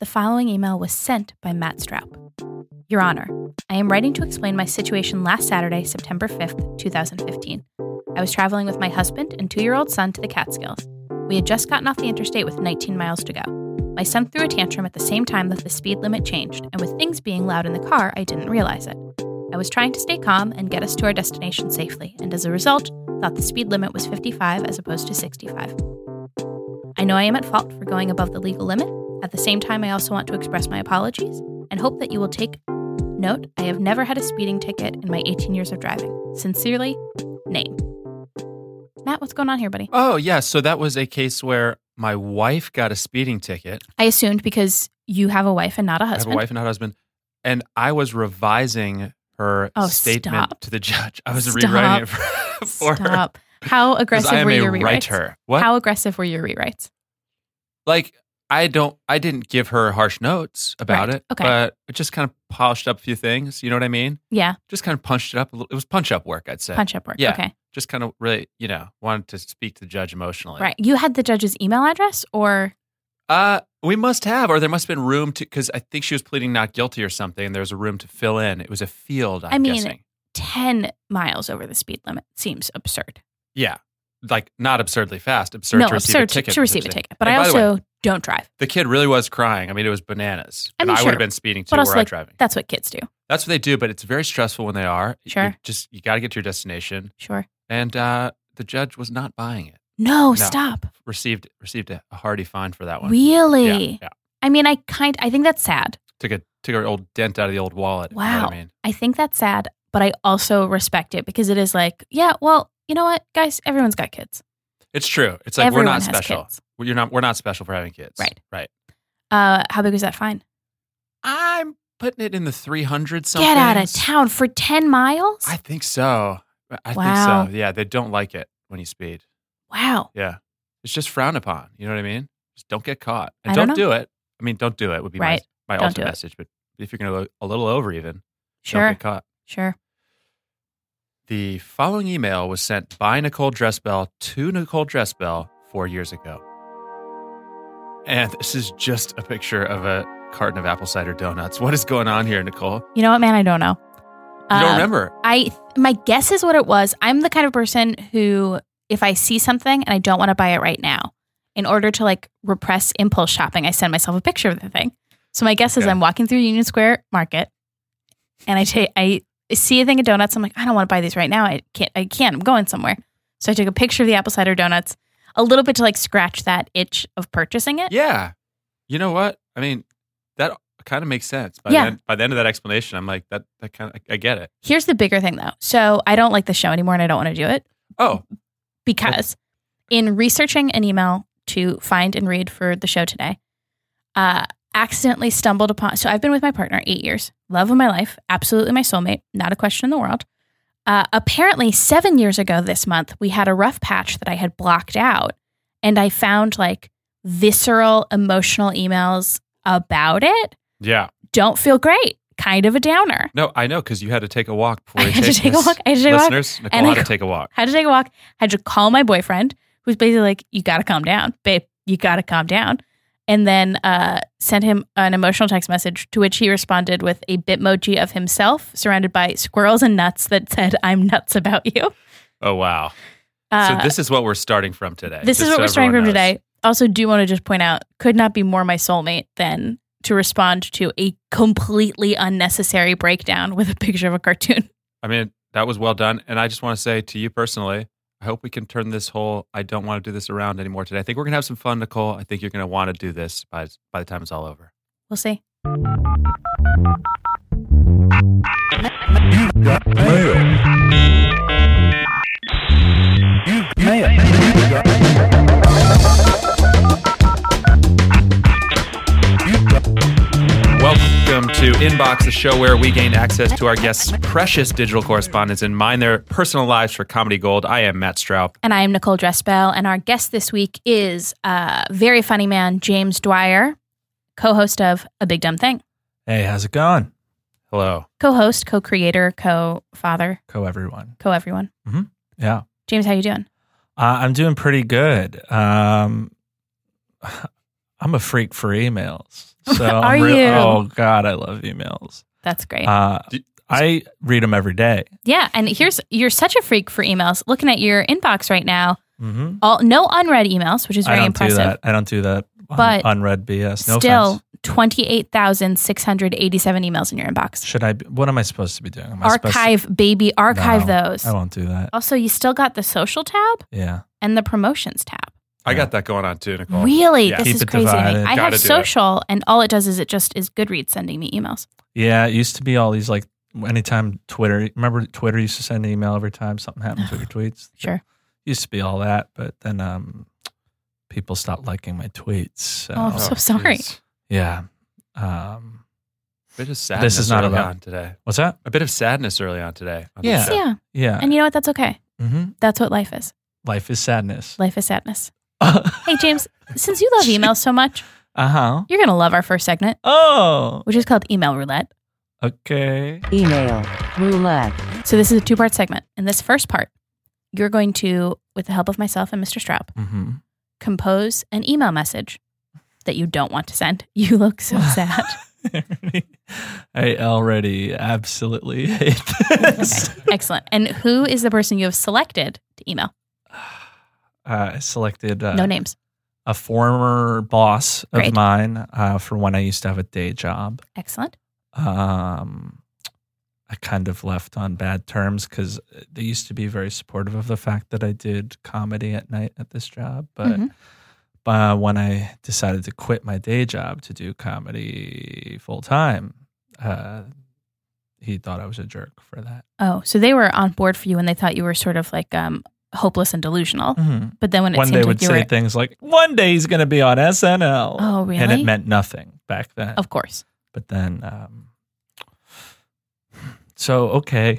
The following email was sent by Matt Straub. Your Honor, I am writing to explain my situation last Saturday, September 5th, 2015. I was traveling with my husband and 2-year-old son to the Catskills. We had just gotten off the interstate with 19 miles to go. My son threw a tantrum at the same time that the speed limit changed, and with things being loud in the car, I didn't realize it. I was trying to stay calm and get us to our destination safely, and as a result, thought the speed limit was 55 as opposed to 65. I know I am at fault for going above the legal limit. At the same time, I also want to express my apologies and hope that you will take note. I have never had a speeding ticket in my 18 years of driving. Sincerely, Name. Matt, what's going on here, buddy? Oh, yeah. So that was a case where my wife got a speeding ticket. I assumed because you have a wife and not a husband. I have a wife and not a husband. And I was revising her statement to the judge. I was rewriting it for her. How aggressive were your rewrites? Writer. What? How aggressive were your rewrites? Like, I didn't give her harsh notes about it, but I just kind of polished up a few things. You know what I mean? Yeah. Just kind of punched it up. It was punch-up work, I'd say. Punch-up work, yeah. Okay. Just kind of really, wanted to speak to the judge emotionally. Right. You had the judge's email address or? We must have, or there must have been room to, because I think she was pleading not guilty or something, and there was a room to fill in. It was a field, I'm guessing. 10 miles over the speed limit seems absurd. Yeah. Like, not absurdly fast. Absurd to receive a ticket. To receive a ticket. But I also don't drive. The kid really was crying. I mean, it was bananas. I mean, I would have been speeding too, were I driving. That's what kids do. That's what they do, but it's very stressful when they are. Sure. You got to get to your destination. Sure. And the judge was not buying it. No, stop. Received a hearty fine for that one. Really? Yeah. I mean, I think that's sad. Took an old dent out of the old wallet. Wow. You know what I mean? I think that's sad, but I also respect it because it is like, yeah, well, you know what, guys? Everyone's got kids. It's true. It's like Everyone we're not has special. Kids. We're not special for having kids. Right. How big was that fine? I'm putting it in the 300 something. Get out of town for 10 miles? I think so. I think so. Yeah, they don't like it when you speed. Wow. Yeah. It's just frowned upon. You know what I mean? Just don't get caught. And don't do it. I mean, don't do it would be my ultimate message. But if you're going to go a little over even, don't get caught. Sure. The following email was sent by Nicole Dressbell to Nicole Dressbell 4 years ago. And this is just a picture of a carton of apple cider donuts. What is going on here, Nicole? You know what, man? I don't know. You don't remember? My guess is what it was. I'm the kind of person who, if I see something and I don't want to buy it right now, in order to like repress impulse shopping, I send myself a picture of the thing. So my guess is I'm walking through Union Square Market and I see a thing of donuts. I'm like, I don't want to buy these right now. I can't. I'm going somewhere. So I took a picture of the apple cider donuts a little bit to like scratch that itch of purchasing it. Yeah. You know what? I mean, that kind of makes sense. By the end of that explanation, I'm like, that kind of, I get it. Here's the bigger thing though. So I don't like the show anymore and I don't want to do it. Oh. Because in researching an email to find and read for the show today, accidentally stumbled upon, so I've been with my partner 8 years, love of my life, absolutely my soulmate, not a question in the world. Apparently 7 years ago this month, we had a rough patch that I had blocked out and I found like visceral emotional emails about it. Yeah. Don't feel great. Kind of a downer. No, I know, because you had to take a walk before you I had to take a walk. Listeners, Nicole had to take a walk. Had to take a walk. Had to call my boyfriend, who's basically like, you got to calm down. Babe, you got to calm down. And then sent him an emotional text message to which he responded with a Bitmoji of himself surrounded by squirrels and nuts that said, I'm nuts about you. Oh, wow. So this is what we're starting from today. This is what we're starting from today. Also do want to just point out, could not be more my soulmate than to respond to a completely unnecessary breakdown with a picture of a cartoon. I mean, that was well done. And I just want to say to you personally, I hope we can turn this whole I don't want to do this around anymore today. I think we're going to have some fun, Nicole. I think you're going to want to do this by the time it's all over. We'll see. You got mail. You got mail. You got Welcome to Inbox, the show where we gain access to our guests' precious digital correspondence and mine their personal lives for comedy gold. I am Matt Straub. And I am Nicole Dressbell. And our guest this week is very funny man, James Dwyer, co-host of A Big Dumb Thing. Hey, how's it going? Hello. Co-host, co-creator, co-father. Co-everyone. Co-everyone. Mm-hmm. Yeah. James, how you doing? I'm doing pretty good. I'm I'm a freak for emails. So Are you? Oh God, I love emails. That's great. I read them every day. Yeah, and you're such a freak for emails. Looking at your inbox right now, Mm-hmm. no unread emails, which is very impressive. I don't do that. But unread BS. No still, offense. 28,687 emails in your inbox. Should I? What am I supposed to be doing? Am I Archive No, those. I won't do that. Also, you still got the social tab Yeah. and the promotions tab. I got that going on too, Nicole. Really? Yeah. This Keep is it crazy to me. divided. I Gotta have do it. social, and all it does is it just is Goodreads sending me emails. Yeah, it used to be all these like anytime Twitter. Remember Twitter used to send an email every time something happened to your tweets. Sure. Used to be all that, but then people stopped liking my tweets. So, Oh, I'm so sorry. jeez. yeah. A bit of sadness is not early about- on today. What's that? A bit of sadness early on today. on Yeah. the show. Yeah. Yeah. And you know what? That's okay. Mm-hmm. That's what life is. Life is sadness. Life is sadness. Hey, James, since you love emails so much, Uh-huh. you're going to love our first segment, Oh, which is called Email Roulette. okay. Email roulette. So this is a 2-part segment. In this first part, you're going to, with the help of myself and Mr. Straub, Mm-hmm. compose an email message that you don't want to send. You look so sad. I already absolutely hate this. Okay, excellent. And who is the person you have selected to email? I selected No names. a former boss of Great. mine for when I used to have a day job. Excellent. I kind of left on bad terms because they used to be very supportive of the fact that I did comedy at night at this job. But Mhm. when I decided to quit my day job to do comedy full time, he thought I was a jerk for that. Oh, so they were on board for you when they thought you were sort of like hopeless and delusional. But then when it When seemed they like would you say were, things like, one day he's going to be on SNL. Oh, really? And it meant nothing back then. of course. But then, so, okay.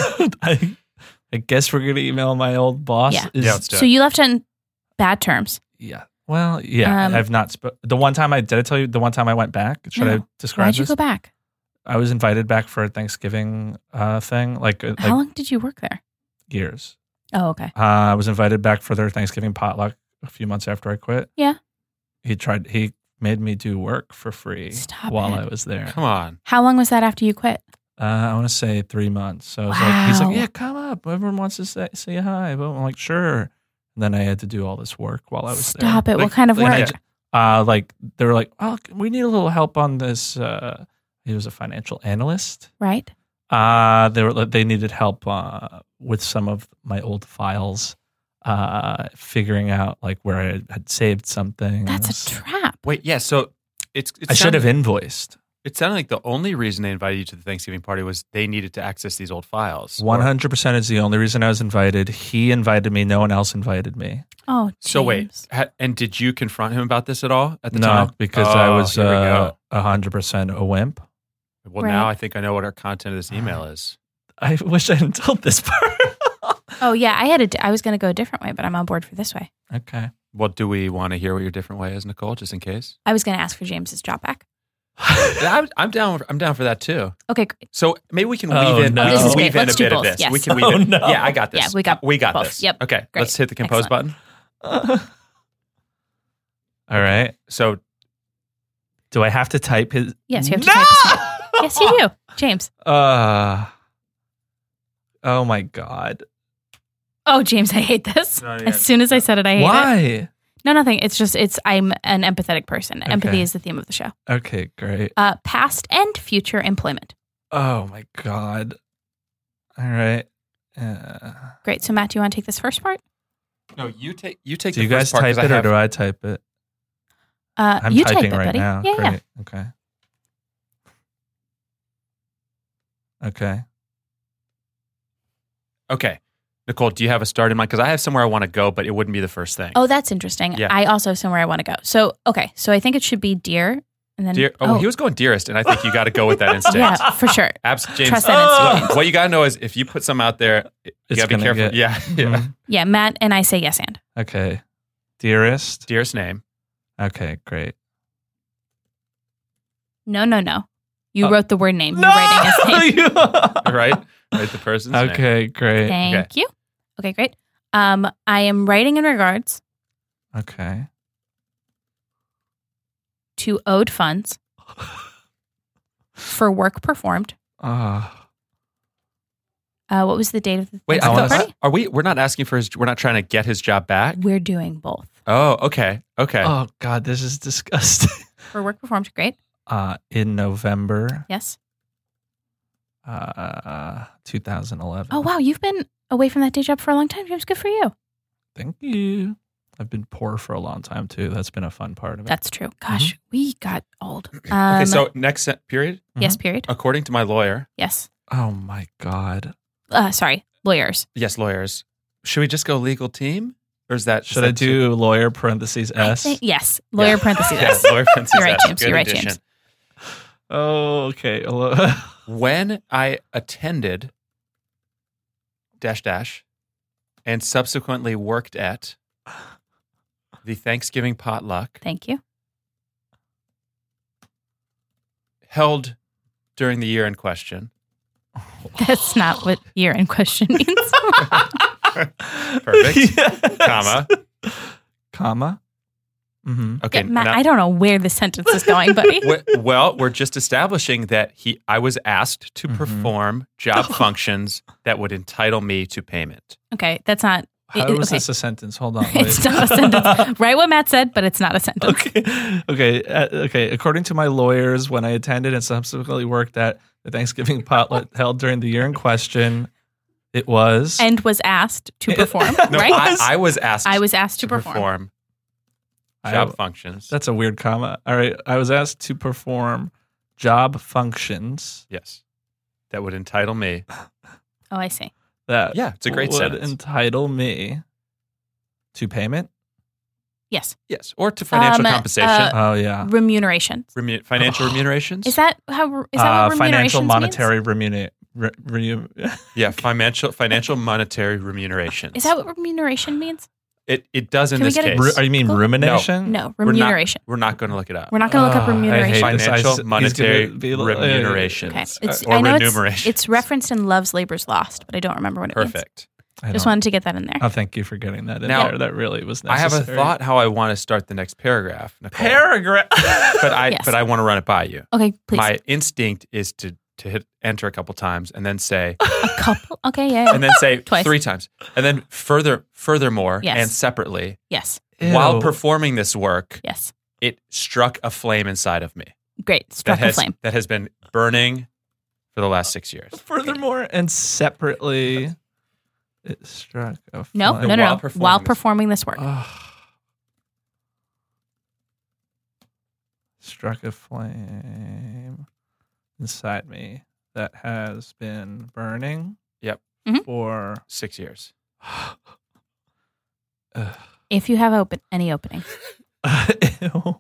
I guess we're going to email my old boss. Yeah. Yeah, let's do So it. you left on bad terms. Well, yeah. Um, I've not, the one time did I tell you the one time I went back? Should No. I describe Why'd you this? go back? I was invited back for a Thanksgiving thing, like How long did you work there? years. Oh, okay. I was invited back for their Thanksgiving potluck a few months after I quit. Yeah. He made me do work for free Stop while it. I was there. Come on. How long was that after you quit? I want to say 3 months. So I was like, he's Wow. like, yeah, come up. Everyone wants to say hi. But I'm like, sure. And then I had to do all this work while I was there. Stop it. Like- What kind of like work? I Like they were like, oh, we need a little help on this. He was a financial analyst. Right? They needed help with some of my old files, figuring out like where I had saved something. That's a trap. Wait, yeah. So it I should have invoiced. It sounded like the only reason they invited you to the Thanksgiving party was they needed to access these old files. 100% is the only reason I was invited. He invited me. No one else invited me. Oh, So wait, James. and did you confront him about this at all at the No, time? because I Oh, was here we go. 100% a wimp. Well, Right. now I think I know what our content of this email is. I wish I hadn't told this part. Oh, yeah. I was going to go a different way, but I'm on board for this way. Okay. Well, do we want to hear what your different way is, Nicole, just in case? I was going to ask for James's job back. I'm down. I'm down for that too. Okay, great. So maybe we can Oh, weave in. no. we This can is weave great. in Let's a do bit of both. this. Yes. We can weave Oh, in. no. Yeah, I got this. Yeah, we got both. this. Yep. Okay, Great. let's hit the compose Excellent. button. All right. So Do I have to type his? Yes, you have to type his name. Yes, you do. James. Oh my God. Oh, James, I hate this. No, yeah. As soon as I said it, I hate it. Why? No, nothing. I'm an empathetic person. Empathy Okay. is the theme of the show. Okay, great. Past and future employment. Oh my God. All right. Great. So, Matt, do you want to take this first part? no, you take Do the you guys first part, type 'cause it or have- do I type it? I'm you typing type it, right buddy. now. Yeah, yeah. Great. Okay. Okay. Okay, Nicole, do you have a start in mind? Because I have somewhere I want to go, but it wouldn't be the first thing. Oh, that's interesting. Yeah. I also have somewhere I want to go. So, okay. So I think it should be dear. And then, Dear, he was going dearest, and I think you got to go with that instinct. yeah, for sure. James, Trust that instinct. what you got to know is if you put some out there, you It's got to be gonna careful. get- Yeah, yeah. Mhm. Yeah, Matt and I say yes and. Okay. Dearest. Dearest name. Okay, great. No. You Oh. wrote the word name. You're writing his name. Right? Right, the person's name. Okay, great. Thank you. Okay, great. I am writing in regards Okay. to owed funds for work performed. What was the date of the Wait, Thanksgiving party? we're not asking for we're not trying to get his job back? We're doing both. Oh, okay. Okay. Oh God, this is disgusting. For work performed, great. In November, Yes. 2011. Oh, wow. You've been away from that day job for a long time, James. Good for you. Thank you. I've been poor for a long time too. That's been a fun part of it. That's true. Gosh, we got old. Okay, so next period? Yes, period. According to my lawyer. Yes. Oh my God. Sorry, lawyers. Yes, lawyers. Should we just go legal team? Or is that... Should I do lawyer parentheses S? Yes. Lawyer parentheses S. Yeah, lawyer parentheses You're right, S. James. Good You're right, addition. James. Oh, okay. When I attended ... and subsequently worked at the Thanksgiving potluck Thank you. held during the year in question. That's not what year in question means. Perfect. Yes. Comma. Mm-hmm. Okay. Yeah, Matt, now- I don't know where the sentence is going, buddy. Well, we're just establishing that I was asked to Mhm. perform job functions that would entitle me to payment. Okay, that's not. How was okay. this a sentence? Hold on. Wait. It's not a sentence. Write what Matt said, but it's not a sentence. Okay. According to my lawyers, when I attended and subsequently worked at the Thanksgiving potluck held during the year in question, it was And was asked to perform, No, right? I was asked. I was asked to perform. Job functions. That's a weird comma. All right. I was asked to perform job functions Yes, that would entitle me. Oh, I see. that Yeah, it's a great would sentence. entitle me to payment. Yes. Yes, or to financial compensation, Oh yeah. Remuneration. financial remunerations. Is that how? Is that what Financial remuneration monetary Yeah, financial monetary remunerations. Is that what remuneration means? It does in Can we this get a- case. Are you mean Cool. rumination? No, We're not- remuneration. We're not going to look it up. We're not going to look up I hate remuneration. this. Financial he's gonna monetary be- remunerations. Okay. It's, or I know remunerations. it's referenced in Love's Labor's Lost, but I don't remember what it means. Perfect. I Just don't- wanted to get that in there. Oh, thank you for getting that in Now, there. That really was I have necessary. a thought how I want to start the next paragraph, Nicole. Paragraph. Yes. But I want to run it by you. Okay, please. My instinct is to hit enter a couple times and then say A couple. Okay, yeah. and then say Twice. 3 times. And then furthermore Yes. and separately, Yes. while Ew. performing this work, Yes. it struck a flame inside of me. Great. Struck a flame. That has been burning for the last 6 years. Furthermore, and separately, it struck a flame. No. While performing this work. Ugh. Struck a flame inside me that has been burning. Yep. Mhm. For 6 years. Ugh. If you have any opening. Ew.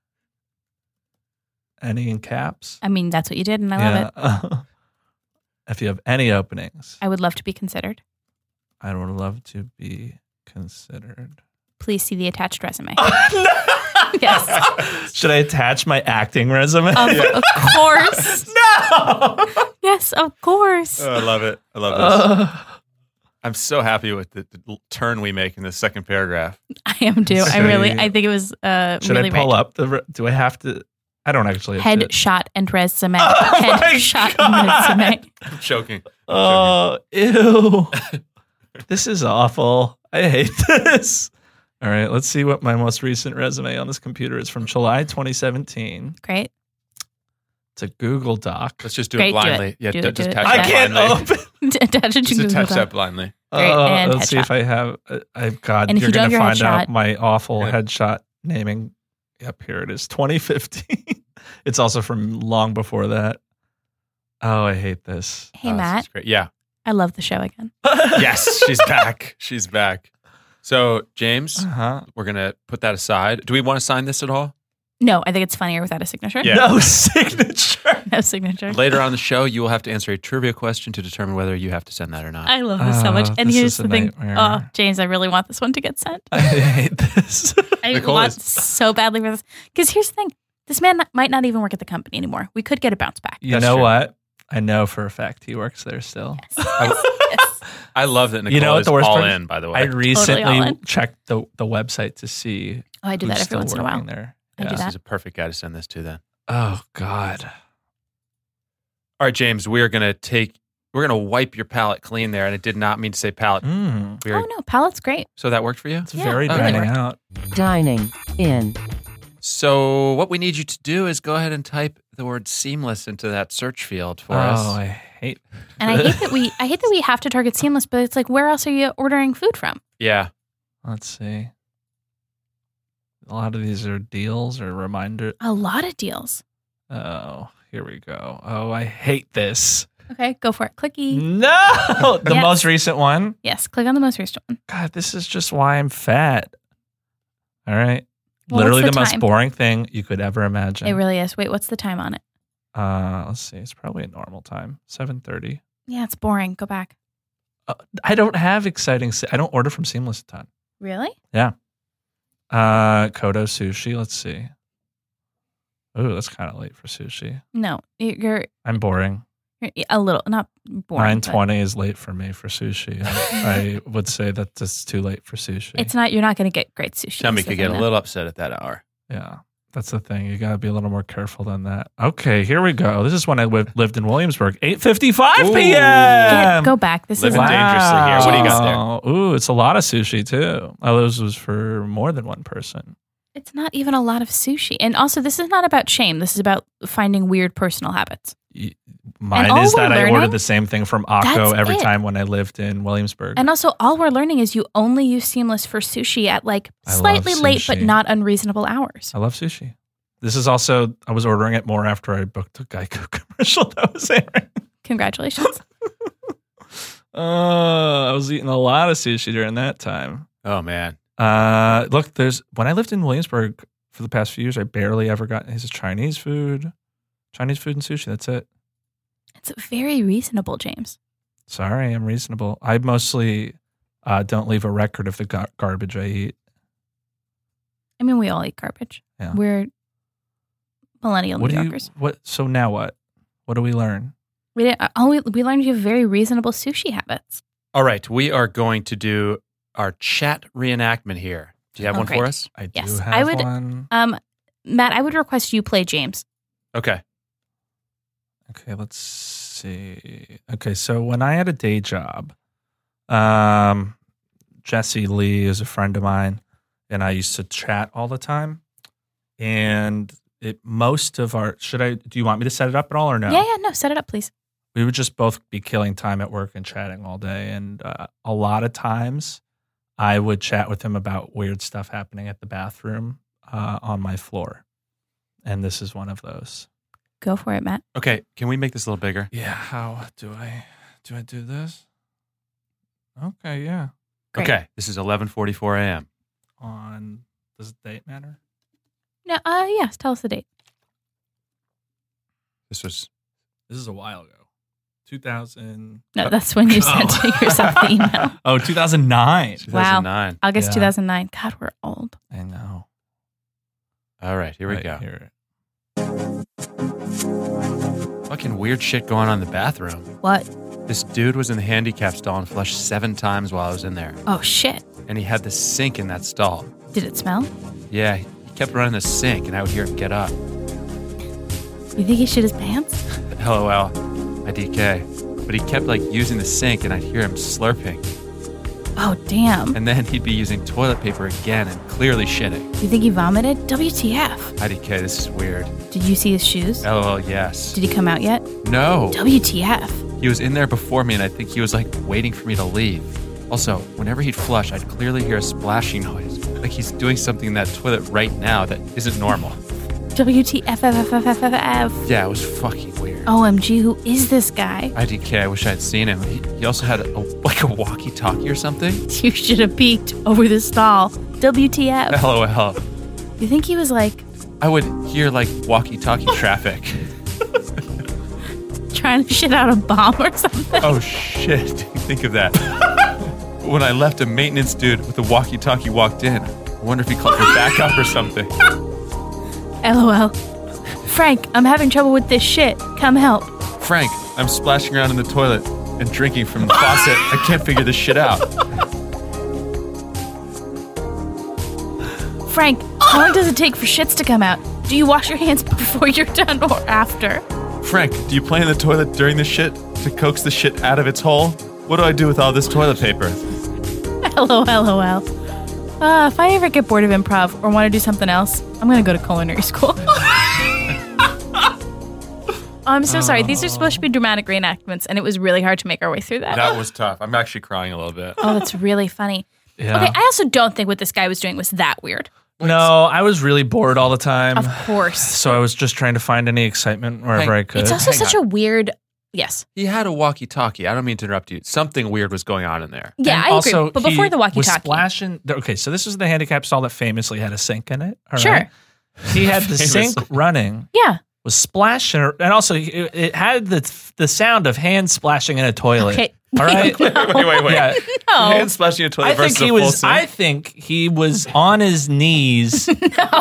Any in caps? I mean, that's what you did, and I love it. it. If you have any openings, I would love to be considered. I would love to be considered. Please see the attached resume. Yes. Should I attach my acting resume? Of course. No. Yes, of course. Oh, I love it. I love this. I'm so happy with the turn we make in the second paragraph. I am too. I think it was Should really I pull right. up the? Do I have to? I don't actually have to. Headshot and resume. Oh my Headshot and God. resume. I'm choking. Oh, ew. This is awful. I hate this. All right, let's see what my most recent resume on this computer is from July 2017. Great. It's a Google Doc. Let's just do Great, it do it. blindly. Yeah, Do it, just do it. attach I that I can't blindly. open. Attach it to Just Google attach Doc. that blindly. Great, and Let's see headshot. if I have. I've got. And if You're you don't going to have your find out headshot- my awful Yeah. headshot naming. Yep, here it is. 2015. It's also from long before that. Oh, I hate this. Hey, Oh, this Matt. is great. Yeah. I love the show again. Yes, she's back. She's back. So, James, Uh-huh. we're going to put that aside. Do we want to sign this at all? No, I think it's funnier without a signature. Yeah. No signature. No signature. Later on in the show, you will have to answer a trivia question to determine whether you have to send that or not. I love this so much. And this here's is a the thing. nightmare. Oh, James, I really want this one to get sent. I hate this. I Nicole want is- so badly for this. Because here's the thing. This man might not even work at the company anymore. We could get a bounce back. You That's know true. what? I know for a fact he works there still. Yes. I love that Nicole You know what is the worst all part is? in, by the I way. recently all in. checked the website to see Oh, I do who's that every still once in a while. working there. I do This that. is a perfect guy to send this to then. Oh, God. All right, James, we're going to wipe your palate clean there. And it did not mean to say palate. Mm, We're- Oh, no. Palette's great. So that worked for you? it's Yeah, very it really dining worked. out. Dining in. So what we need you to do is go ahead and type the word seamless into that search field for us. Oh, I hate. And I hate that we have to target Seamless, but it's like, where else are you ordering food from? Yeah. Let's see. A lot of these are deals or reminder. A lot of deals. Oh, here we go. Oh, I hate this. Okay, go for it. Clicky. No, the Yes. most recent one. Yes, click on the most recent one. God, this is just why I'm fat. All right. Well, Literally what's the the most time? boring thing you could ever imagine. It really is. Wait, what's the time on it? Let's see. It's probably a normal time. 7:30. Yeah, it's boring. Go back. I don't have exciting. I don't order from Seamless a ton. Really? Kodo sushi. Let's see. Ooh, that's kind of late for sushi. No, you're I'm boring. a little, not boring. 9:20 is late for me for sushi. I would say that that's too late for sushi. It's not. You're not going to get great sushi. Tummy is the could get thing, a though. little upset at that hour. Yeah, that's the thing. You got to be a little more careful than that. Okay, here we go. This is when I lived in Williamsburg. 8:55 Ooh. p.m. Go back. This is Living dangerously here. What do you got there? Wow. Ooh, it's a lot of sushi too. Oh, this was for more than one person. It's not even a lot of sushi. And also, this is not about shame. This is about finding weird personal habits. Mine all is we're that I learning- ordered the same thing from Akko That's every it. time when I lived in Williamsburg. And also, all we're learning is you only use Seamless for sushi at like I love slightly late but sushi. not unreasonable hours. I love sushi. This is also, I was ordering it more after I booked a Geico commercial that was airing. Congratulations. I was eating a lot of sushi during that time. Oh, man. Look, when I lived in Williamsburg for the past few years, I barely ever got his Chinese food and sushi. That's it. It's very reasonable, James. Sorry, I'm reasonable. I mostly don't leave a record of the garbage I eat. I mean, we all eat garbage. Yeah. We're millennial What New do you? Yorkers. What? So now what? What do we learn? We learned you have very reasonable sushi habits. All right. We are going to do our chat reenactment here. Do you have Oh, one great. for us? I do Yes, have I would- one. Matt, I would request you play James. Okay. Okay, let's see. Okay, so when I had a day job, Jesse Lee is a friend of mine, and I used to chat all the time. And most of our do you want me to set it up at all or no? Yeah, no, set it up, please. We would just both be killing time at work and chatting all day. And a lot of times I would chat with him about weird stuff happening at the bathroom on my floor. And this is one of those. Go for it, Matt. Okay. Can we make this a little bigger? Yeah, how do I do this? Okay, yeah. Great. Okay. This is 11:44 a.m. Does the date matter? No, yes, tell us the date. This was This is a while ago. 2000. No, that's when you sent yourself the email. Oh, 2009. 2009. August Yeah. 2009. God, we're old. I know. All right. Here we Right go. here. Fucking weird shit going on in the bathroom. What? This dude was in the handicap stall and flushed 7 times while I was in there. Oh, shit. And he had the sink in that stall. Did it smell? Yeah, he kept running the sink and I would hear him get up. You think he shit his pants? LOL, IDK. But he kept like using the sink and I'd hear him slurping. Oh, damn. And then he'd be using toilet paper again and clearly shitting. You think he vomited? WTF? IDK, this is weird. Did you see his shoes? LOL, yes. Did he come out yet? No. WTF? He was in there before me and I think he was like waiting for me to leave. Also, whenever he'd flush, I'd clearly hear a splashing noise. Like he's doing something in that toilet right now that isn't normal. WTF? Yeah, it was fucking weird. OMG, who is this guy? IDK, I wish I'd seen him. He also had a walkie-talkie or something. You should have peeked over the stall. WTF? LOL. You think he was like I would hear like walkie-talkie traffic. trying to shit out a bomb or something? Oh shit, didn't think of that. When I left, a maintenance dude with a walkie-talkie walked in. I wonder if he called for backup or something. LOL. Frank, I'm having trouble with this shit. Come help. Frank, I'm splashing around in the toilet and drinking from the faucet. I can't figure this shit out. Frank, How long does it take for shits to come out? Do you wash your hands before you're done or after? Frank, do you play in the toilet during the shit to coax the shit out of its hole? What do I do with all this toilet paper? LOL. If I ever get bored of improv or want to do something else, I'm going to go to culinary school. I'm so sorry. These are supposed to be dramatic reenactments, and it was really hard to make our way through that. That was tough. I'm actually crying a little bit. Oh, that's really funny. Yeah. Okay, I also don't think what this guy was doing was that weird. No, I was really bored all the time. Of course. So I was just trying to find any excitement wherever I could. It's also Hang such a weird... Yes. He had a walkie-talkie. I don't mean to interrupt you. Something weird was going on in there. Yeah, And I agree. also, But before he the was walkie-talkie... splashing. Okay, so this was the handicap stall that famously had a sink in it. all Sure. right? He had the sink Famously. running, Yeah. was splashing, and also it had the sound of hands splashing in a toilet. Okay. All right. Wait. Yeah. No. Hand splashing a toilet I think versus he a full was. sink? I think he was on his knees,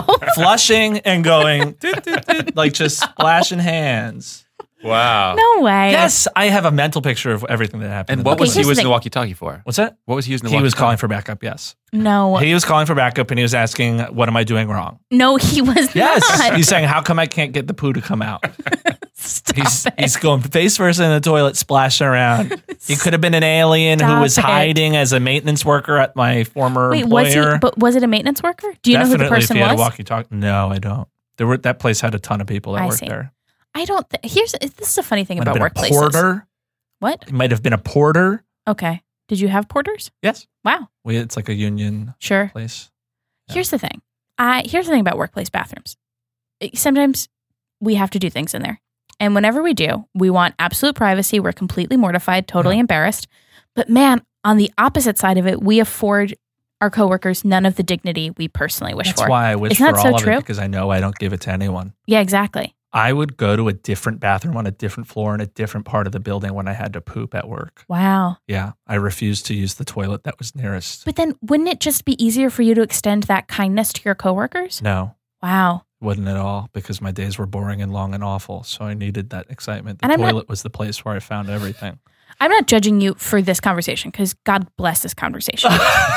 flushing and going "Doot, doot, doot," like just splashing hands. Wow. No way. Yes, I have a mental picture of everything that happened. And in what that was Okay, he here's the using thing. the walkie-talkie for? What's that? What was he using the He walkie-talkie? was calling for backup. Yes, No. he was calling for backup, and he was asking, "What am I doing wrong?" No, he was Yes, not. he's saying, "How come I can't get the poo to come out?" Stop it. He's going face first in the toilet, splashing around. He could have been an alien who Stop was it. hiding as a maintenance worker at my former Wait, employer. was it a maintenance worker? Do you know who the Definitely, person if he had was? a walkie-talkie. No, I don't. That place had a ton of people that I worked see. there. I don't. This is a funny thing Might have about been a workplaces. porter. What? It might have been a porter. Okay. Did you have porters? Yes, Wow. it's like a union Sure. place. Yeah. Here's the thing. Here's the thing about workplace bathrooms. Sometimes we have to do things in there. And whenever we do, we want absolute privacy. We're completely mortified, totally embarrassed. But man, on the opposite side of it, we afford our coworkers none of the dignity we personally wish That's for. why I wish Isn't for that so all of true? it, because I know I don't give it to anyone. Yeah, exactly. I would go to a different bathroom on a different floor in a different part of the building when I had to poop at work. Wow. Yeah, I refused to use the toilet that was nearest. But then wouldn't it just be easier for you to extend that kindness to your coworkers? No, Wow. wouldn't at all, because my days were boring and long and awful. So I needed that excitement. The And I'm not- toilet was the place where I found everything. I'm not judging you for this conversation because God bless this conversation.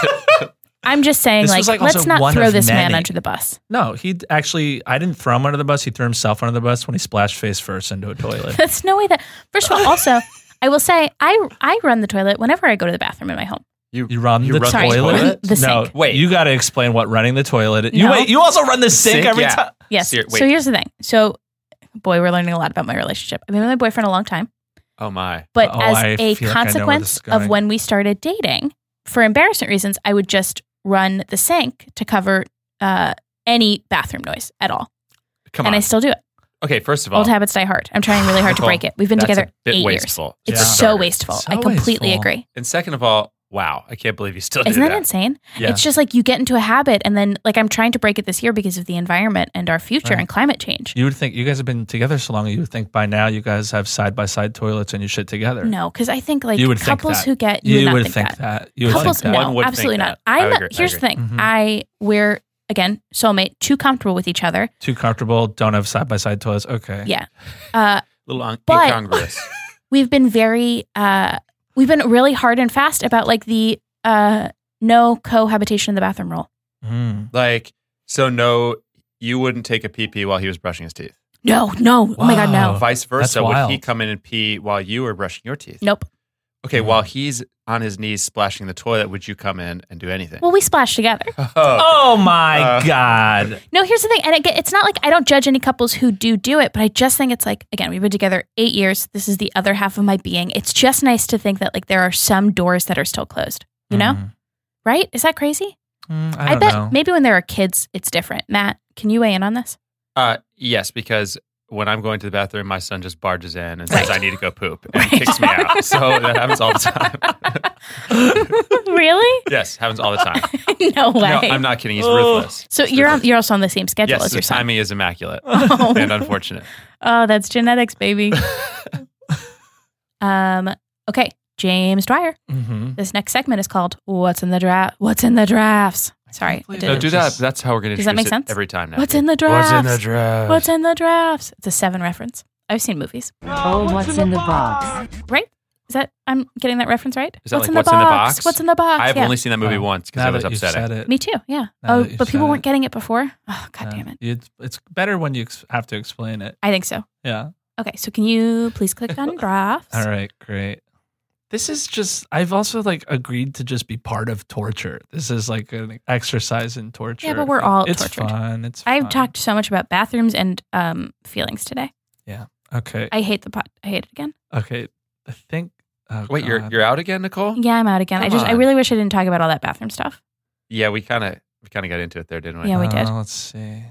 I'm just saying, This like, was, like, let's also not one throw of this man many. under the bus. No, I didn't throw him under the bus. He threw himself under the bus when he splashed face first into a toilet. That's no way that. First of all, also, I will say I run the toilet whenever I go to the bathroom in my home. You run the Sorry, toilet? the No, sink. Wait. You got to explain what running the toilet. No. You also run the sink, sink, every yeah. time. Yes. Wait. So here's the thing. So, boy, we're learning a lot about my relationship. I've been with my boyfriend a long time, Oh my. but Oh, I as a feel like I know where this consequence is of going. when we started dating, for embarrassment reasons, I would just run the sink to cover any bathroom noise at all, Come and on. I still do it. Okay, first of all, Old habits die hard. I'm trying really hard to Nicole, break it. We've been that's together a bit 8 years. wasteful. It's Yeah. so starters. wasteful. So I completely wasteful. agree. And second of all, wow, I can't believe you still Isn't do that insane? Yeah. It's just like you get into a habit, and then like I'm trying to break it this year because of the environment and our future Right. and climate change. You would think you guys have been together so long. You would think by now you guys have side by side toilets and you shit together. No, because I think like You would think couples that. who get You not would think think that. that. You would Couples, think that. no, One would absolutely think not. that. I I'm agree, I here's the agree. thing. Mhm. We're again soulmate, too comfortable with each other. Too comfortable. Don't have side by side toilets. Okay. Yeah, A little But- incongruous. we've been we've been really hard and fast about like the no cohabitation in the bathroom rule. Mm. Like, so no, you wouldn't take a pee while he was brushing his teeth. No. Oh my God, no. Wow. Vice versa, would he wild. come in and pee while you were brushing your teeth? Nope. Okay, while he's on his knees splashing the toilet, would you come in and do anything? Well, we splash together. Oh my God. No, here's the thing. And it's not like I don't judge any couples who do it, but I just think it's like, again, we've been together 8 years. This is the other half of my being. It's just nice to think that like there are some doors that are still closed, you know? Mhm. Right? Is that crazy? I I don't bet know. maybe when there are kids, it's different. Matt, can you weigh in on this? Yes, because when I'm going to the bathroom, my son just barges in and Right. says, I need to go poop, and kicks me out. So that happens all the time. Really? Yes, happens all the time. No way. No, I'm not kidding. He's ruthless. So you're also on the same schedule Yes, as the your son. timing is immaculate Oh. and unfortunate. Oh, that's genetics, baby. Okay, James Dwyer. Mhm. This next segment is called "What's in the Draft." What's in the drafts? Sorry, I believe did No, it. do that. That's how we're going to Does that introduce make it sense? every time now. What's in the drafts? draft? What's in the drafts? It's a Seven reference. I've seen movies, Oh, what's in the box? right? Is that I'm getting that reference right? Is that What's like in the What's in the box? Box? What's in the box? I've Yeah. only seen that movie once because Now it was that you've upsetting. said it, Me too. Yeah. Now Oh, that you've but people said weren't it. getting it before. Oh, God damn it! It's better when you have to explain it. I think so. Yeah. Okay, so can you please click on drafts? All right, great. This is just, I've also like agreed to just be part of torture. This is like an exercise in torture. Yeah, but we're all it's tortured. fun. It's I've fun. talked so much about bathrooms and feelings today. Okay. I hate the pot. I hate it again. Okay. I think. Oh Wait, God. you're out again, Nicole? Yeah, I'm out again. I Come on. really wish I didn't talk about all that bathroom stuff. Yeah, we kind of got into it there, didn't we? Yeah, we did. Let's see.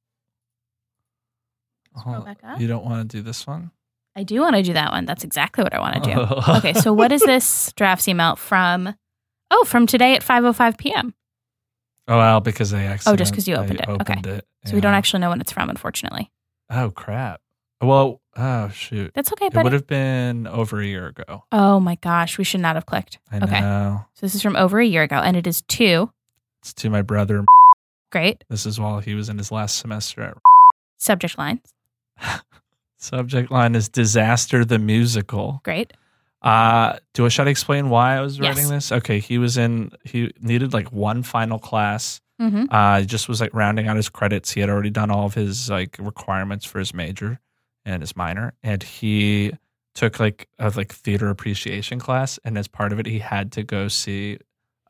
Scroll back up. You don't want to do this one? I do want to do that one. That's exactly what I want to do. Oh. Okay, so what is this drafts email from? Oh, from today at 5:05 p.m. Oh, well, because they accidentally just 'cause you opened it. Okay. it. So we don't Yeah. actually know when it's from, unfortunately. Oh, crap. Well, oh, shoot. That's okay, It would buddy. have been over a year ago. Oh my gosh, we should not have clicked. I Okay, know. so this is from over a year ago, and it is to It's to my brother. great This is while he was in his last semester at subject lines. Subject line is Disaster the Musical. Great. Should I explain why I was Yes. writing this? Okay, he needed like one final class. Mm-hmm. He just was like rounding out his credits. He had already done all of his like requirements for his major and his minor, and he took like a theater appreciation class. And as part of it, he had to go see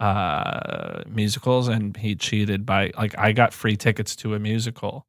musicals, and he cheated by I got free tickets to a musical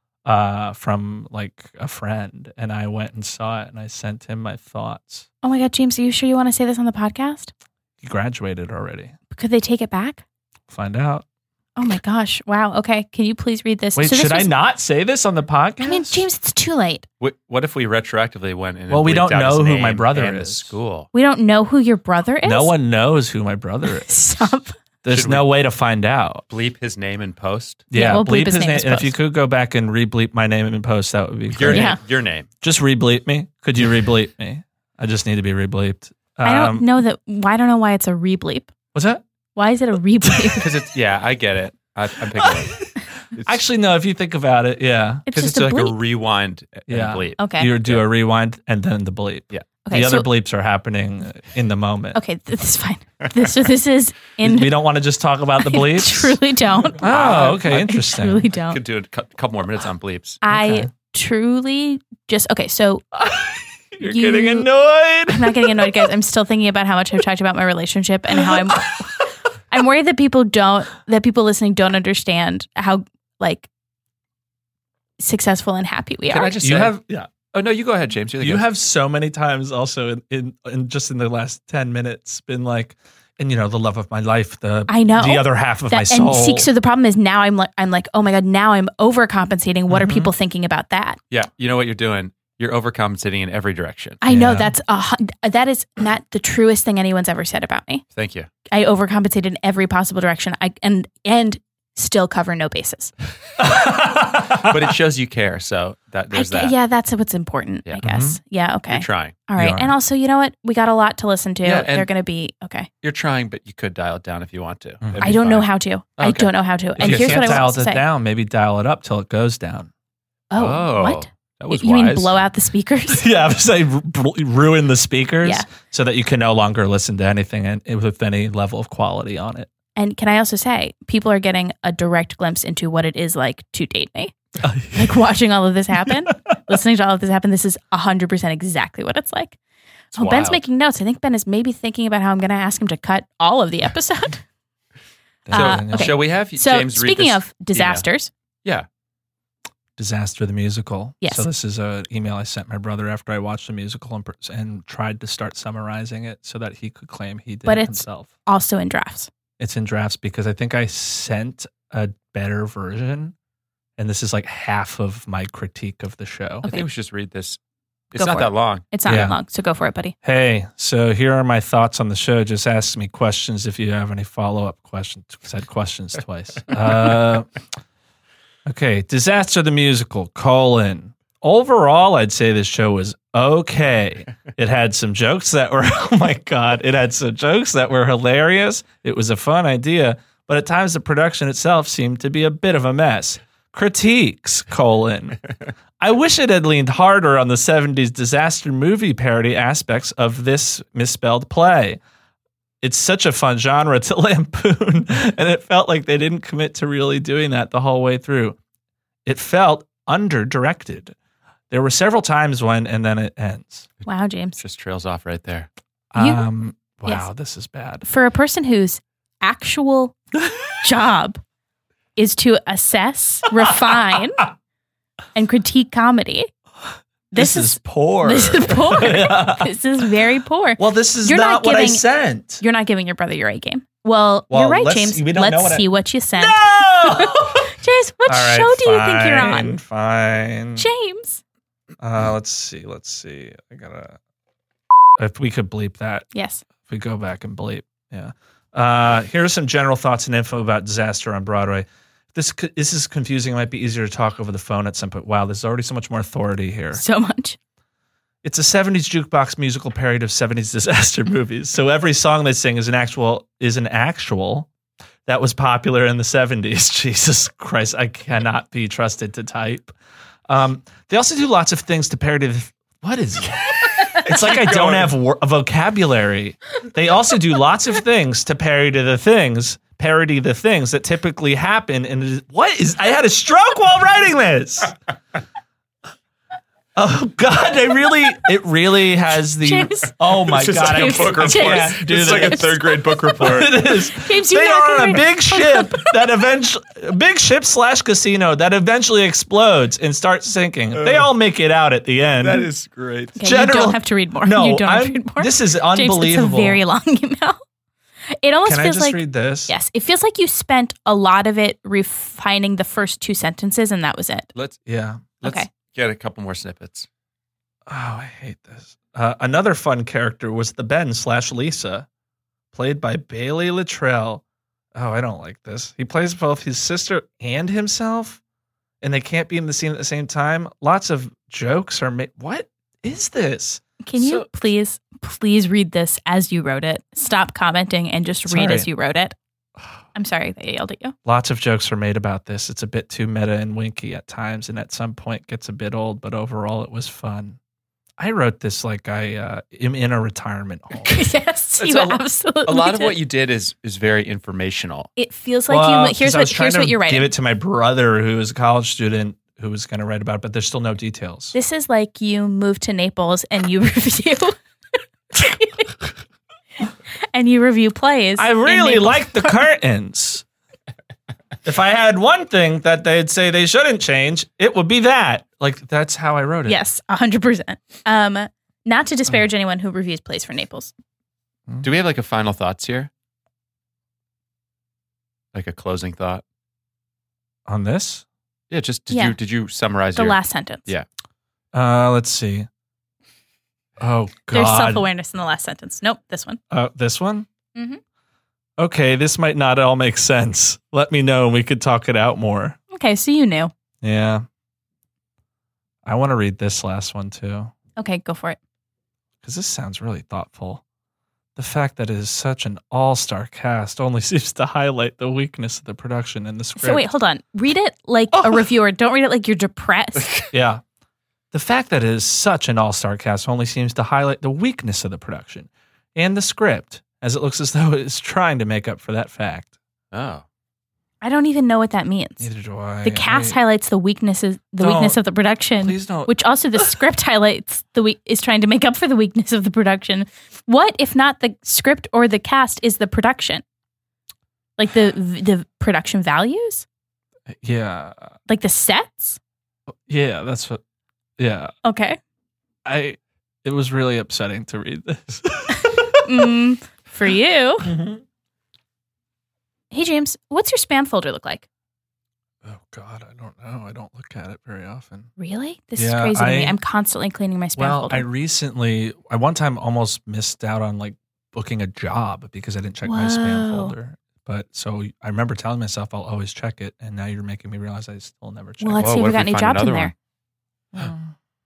from like a friend, and I went and saw it, and I sent him my thoughts. Oh my God, James, are you sure you want to say this on the podcast? He graduated already. Could they take it back? Find out. Oh my gosh! Wow. Okay, can you please read this? Wait, So this should I was- not say this on the podcast? I mean, James, it's too late. What if we retroactively went in? Well, and we bleeped don't out his know who name my brother and the is. school. We don't know who your brother is. No one knows who my brother is. Stop. There's Should no way to find out. Bleep his name in post. Yeah, we'll bleep his name as And if you post. could go back and re-bleep my name in post, that would be Your great. Yeah. name. Your name. Just re-bleep me. Could you re-bleep me? I just need to be re-bleeped. I don't know that. I don't know why it's a rebleep. What's that? Why is it a rebleep? Because it's I get it. I'm picking it. It's, Actually, no. If you think about it, yeah. It's because just it's a like bleep. a rewind and Yeah. a bleep. Okay. You do a rewind and then the bleep. Yeah. Okay. The other so, bleeps are happening in the moment. okay, this is fine. This is in. We don't want to just talk about the I bleeps? truly don't. Oh, okay. I Interesting. truly don't. Could do a couple more minutes on bleeps. I Okay. truly just okay. So You're You- getting annoyed. I'm not getting annoyed, guys. I'm still thinking about how much I've talked about my relationship and how I'm worried that people listening don't understand how like successful and happy we Can are. I just You say? have, yeah. Oh no, you go ahead, James. You're the You guest. have so many times also in just in the last 10 minutes been like, and the love of my life, I know. the other half of my and soul. so the problem is now I'm like, oh my God, now I'm overcompensating. What are Mhm. people thinking about that? Yeah, you know what you're doing. You're overcompensating in every direction. I know Yeah. that is not the truest thing anyone's ever said about me. Thank you. I overcompensate in every possible direction. And still cover no bases. But it shows you care. So there's that. Yeah, that's what's important, Yeah. I guess. Yeah, okay. You're trying. All right. You are. And also, you know what? We got a lot to listen to. Yeah, and- They're going to be okay. You're trying, but you could dial it down if you want to. Mhm. It'd I be don't know fine. how to. I Okay. don't know how to. And If you here's can't what I dial want to it say. down, maybe dial it up till it goes down. Oh, what? That was You wise. mean blow out the speakers? Yeah, I would say ruin the speakers Yeah. so that you can no longer listen to anything with any level of quality on it. And can I also say, people are getting a direct glimpse into what it is like to date me. Like watching all of this happen, listening to all of this happen, this is 100% exactly what it's like. It's Ben's wild. making notes. I think Ben is maybe thinking about how I'm going to ask him to cut all of the episode. Okay. Shall we have So James read speaking this of disasters, Yeah. Disaster the Musical. Yes. So this is an email I sent my brother after I watched the musical and tried to start summarizing it so that he could claim he did But it it's- himself. also in drafts. It's in drafts because I think I sent a better version, and this is like half of my critique of the show. I Okay. think we should just read this. It's Go not for that it. long. It's not Yeah. that long, so go for it, buddy. Hey, so here are my thoughts on the show. Just ask me questions if you have any follow-up questions. Said questions twice. Okay, Disaster the Musical, : overall, I'd say this show was okay. It had some jokes that were, oh my God, it had some jokes that were hilarious. It was a fun idea, but at times the production itself seemed to be a bit of a mess. Critiques, : I wish it had leaned harder on the 70s disaster movie parody aspects of this misspelled play. It's such a fun genre to lampoon, and it felt like they didn't commit to really doing that the whole way through. It felt under-directed. There were several times when, and then it ends. Wow, James. Just trails off right there. Wow, yes. This is bad. For a person whose actual job is to assess, refine, and critique comedy, this is poor. This is poor. Yeah. This is very poor. Well, this is You're not not what I giving- sent. You're not giving your brother your A game. Well, Well, you're right, let's- James. we don't know Let's what see what you sent. No! James, what All right, show do you think you're on? Fine. James. Let's see. I gotta. If we could bleep that. Yes. If we go back and bleep. Yeah. Here are some general thoughts and info about Disaster on Broadway. This is confusing. It might be easier to talk over the phone at some point. Wow, there's already so much more authority here. So much. It's a 70s jukebox musical parody of 70s disaster movies. So every song they sing is an actual that was popular in the 70s. Jesus Christ, I cannot be trusted to type. They also do lots of things to parody what is it? It's like I don't have a vocabulary. They also do lots of things to parody the things that typically happen. And I had a stroke while writing this. Oh God! It really has the. James. Oh my It's just God! like a book report. James. It's like a third grade book report. It is. James, They you're not are on gonna a big ship / casino that eventually explodes and starts sinking. They all make it out at the end. That is great. Okay, you don't have to read more. No, you don't have to read more. This is James, unbelievable. it's a very long email. It almost Can I feels just like read this? yes, it feels like you spent a lot of it refining the first two sentences, and that was it. Let's Okay. get a couple more snippets. Oh, I hate this. Another fun character was the Ben / Lisa, played by Bailey Littrell. Oh, I don't like this. He plays both his sister and himself, and they can't be in the scene at the same time. Lots of jokes are made. What is this? Can you please read this as you wrote it? Stop commenting and just read Sorry. as you wrote it. I'm sorry that I yelled at you. Lots of jokes are made about this. It's a bit too meta and winky at times, and at some point gets a bit old, but overall it was fun. I wrote this like I am in a retirement home. Yes, you absolutely A lot of did. what you did is very informational. It feels like Well, you. Here's 'cause I was trying what you're to give writing. it to my brother, who is a college student, who was going to write about it, but there's still no details. This is like you moved to Naples and you review and you review plays. I in really Naples. like the curtains. If I had one thing that they'd say they shouldn't change, it would be that. Like, that's how I wrote it. Yes, 100%. Not to disparage anyone who reviews plays for Naples. Do we have like a final thoughts here? Like a closing thought? On this? Yeah, just Yeah. did you summarize The your last sentence. Yeah. Let's see. Oh, God. There's self-awareness in the last sentence. Nope, this one. This one? Mhm. Okay, this might not all make sense. Let me know and we could talk it out more. Okay, so you knew. Yeah. I want to read this last one too, Okay, go for it. because this sounds really thoughtful. The fact that it is such an all-star cast only seems to highlight the weakness of the production and the script. So wait, hold on. Read it like a reviewer. Don't read it like you're depressed. Yeah. The fact that it is such an all-star cast only seems to highlight the weakness of the production and the script, as it looks as though it is trying to make up for that fact. Oh. I don't even know what that means. Neither do I. The cast highlights the weakness of the production, Please don't. which also the script highlights is trying to make up for the weakness of the production. What if not the script or the cast is the production? Like the production values? Yeah. Like the sets? Yeah, that's what. Yeah. Okay. It was really upsetting to read this. For you. Mm-hmm. Hey, James, what's your spam folder look like? Oh, God, I don't know. I don't look at it very often. Really? This is Yeah, crazy to me. I'm constantly cleaning my spam folder. I one time almost missed out on like booking a job because I didn't check my spam Whoa. folder. But so I remember telling myself I'll always check it, and now you're making me realize I still never check. Well, let's Whoa, see if what we got if we any find jobs in another there.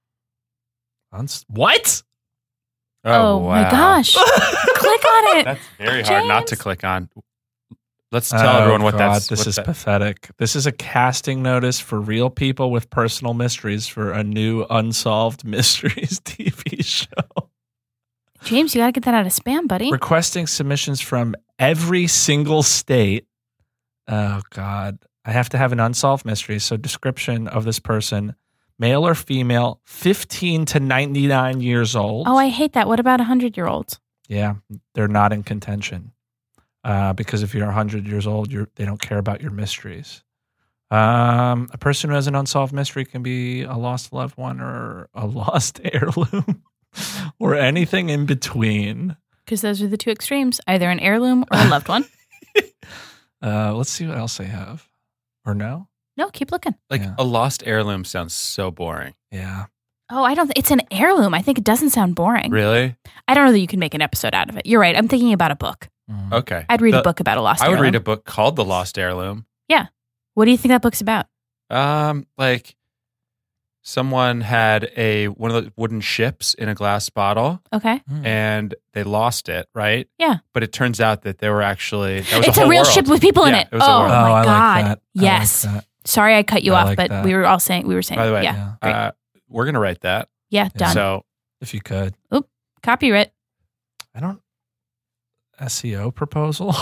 What? Oh my wow. gosh. Click on it. That's very hard not to James. click on. Let's tell everyone what God, that's. This what is that- pathetic. This is a casting notice for real people with personal mysteries for a new Unsolved Mysteries TV show. James, you got to get that out of spam, buddy. Requesting submissions from every single state. Oh, God. I have to have an unsolved mystery. So, description of this person, male or female, 15 to 99 years old. Oh, I hate that. What about 100-year-olds? Yeah, they're not in contention. Because if you're 100 years old, they don't care about your mysteries. A person who has an unsolved mystery can be a lost loved one or a lost heirloom or anything in between. Because those are the two extremes, either an heirloom or a loved one. Let's see what else they have. Or no? No, keep looking. Like Yeah. a lost heirloom sounds so boring. Yeah. Oh, I don't. It's an heirloom. I think it doesn't sound boring. Really? I don't know that you can make an episode out of it. You're right. I'm thinking about a book. Mm. Okay. I'd read a book about a lost I heirloom. would read a book called The Lost Heirloom. What do you think that book's about? Like someone had one of the wooden ships in a glass bottle Okay. and they lost it, right? Yeah. But it turns out that they were actually that was It's a a whole real world. ship with people in Yeah, it. it was a Oh world. my I God. like that. Yes. I like Sorry I cut you I off, like but that. we were saying, By the way, yeah. that. Great. we're gonna write that. Yeah, done. So If you could. Copyright. I don't. SEO proposal?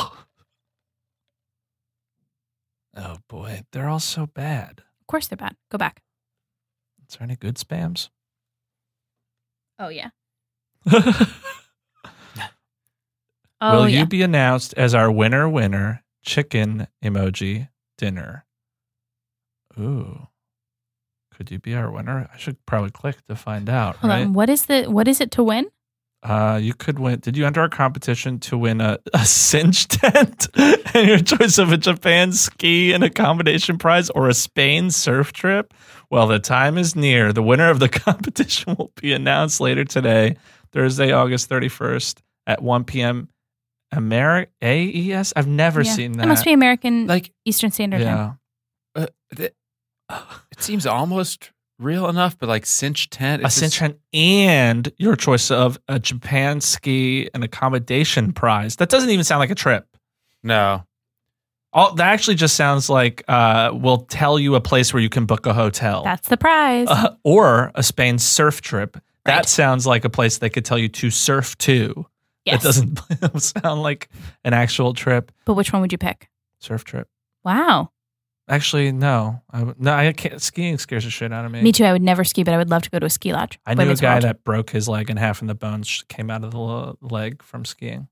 Oh, boy. They're all so bad. Of course they're bad. Go back. Is there any good spams? Oh, yeah. Will Oh, you yeah. be announced as our winner chicken emoji dinner? Ooh. Could you be our winner? I should probably click to find out, Hold right? on. What is it to win? You could win. Did you enter our competition to win a cinch tent and your choice of a Japan ski and accommodation prize or a Spain surf trip? Well, the time is near. The winner of the competition will be announced later today, Thursday, August 31st at 1 p.m. AES? I've never Yeah. seen that. It must be American like Eastern Standard Time. yeah. it seems almost real enough, but like cinch tent. A it's cinch just- tent and your choice of a Japan ski and accommodation prize. That doesn't even sound like a trip. No. That actually just sounds like we'll tell you a place where you can book a hotel. That's the prize. Or a Spain surf trip. That Right. sounds like a place they could tell you to surf to. Yes. It doesn't sound like an actual trip. But which one would you pick? Surf trip. Wow. Actually, no. I can't. Skiing scares the shit out of me. Me too. I would never ski, but I would love to go to a ski lodge. I Boy knew a Meets guy World. that broke his leg in half and the bones came out of the leg from skiing.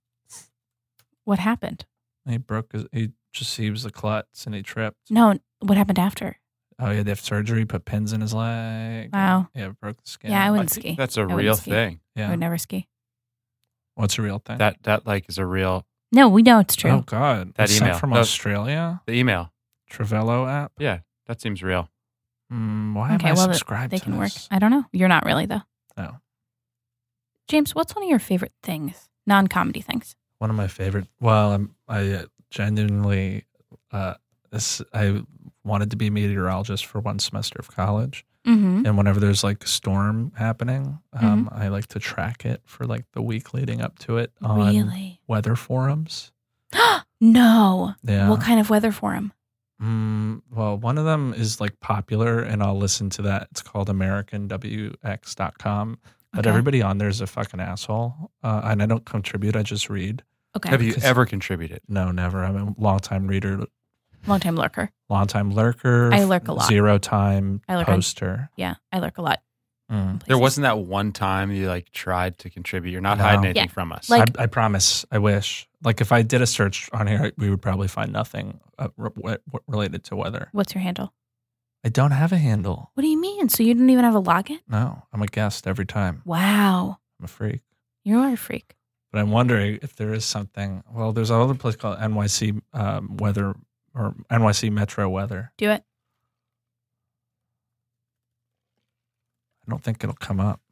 What happened? He was a klutz and he tripped. No, what happened after? Oh, he had to have surgery, put pins in his leg. Wow. Yeah, broke the skin. Yeah, I I wouldn't think ski. that's a I wouldn't real ski. thing. I Yeah. would never ski. What's a real thing? That like is a real No, we know it's true. Oh, God. That It's sent email. from No. Australia? the email. Travello app? Yeah, that seems real. Why am okay, I well, subscribed they to can work. this? I don't know. You're not really, though. No. James, what's one of your favorite things? Non-comedy things. One of my favorite. Well, I genuinely, I wanted to be a meteorologist for one semester of college. Mm-hmm. And whenever there's like a storm happening, I like to track it for like the week leading up to it on Really? weather forums. No. Yeah. What kind of weather forum? Well, one of them is like popular and I'll listen to that. It's called AmericanWX.com. But Okay. everybody on there is a fucking asshole. And I don't contribute, I just read. Okay. Have you Because- ever contributed? No, never. I'm a longtime reader, Long-time lurker. longtime lurker. I lurk a lot. 0 time I lurk on- poster. Yeah, I lurk a lot. Mm. There wasn't that one time you like tried to contribute. You're not No. hiding anything Yeah. from us. Like- I promise. I wish. Like if I did a search on here, we would probably find nothing related to weather. What's your handle? I don't have a handle. What do you mean? So you don't even have a login? No, I'm a guest every time. Wow. I'm a freak. You are a freak. But I'm wondering if there is something. Well, there's another place called NYC Weather or NYC Metro Weather. Do it. I don't think it'll come up.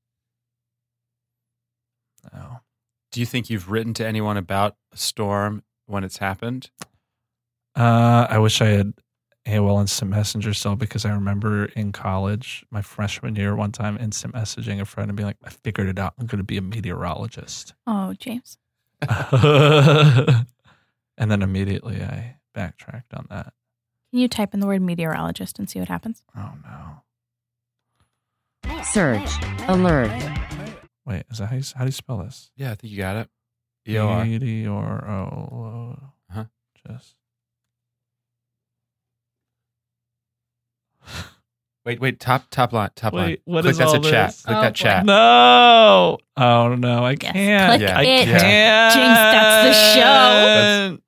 No. Do you think you've written to anyone about a storm when it's happened? I wish I had AOL Instant Messenger still because I remember in college, my freshman year, one time instant messaging a friend and being like, I figured it out. I'm going to be a meteorologist. Oh, James. And And then immediately I backtracked on that. Can you type in the word meteorologist and see what happens? Oh, no. Search. Alert. Wait, is that how do you spell this? Yeah, I think you got it. EOR. E-D-R-O. Uh-huh. Just. Wait, top line. Wait, what Click is that's all a chat. this? Click Oh, that boy. chat. No. Oh, no, I Yes, can't. click Yeah, I it. can't. James, that's the show. Can't.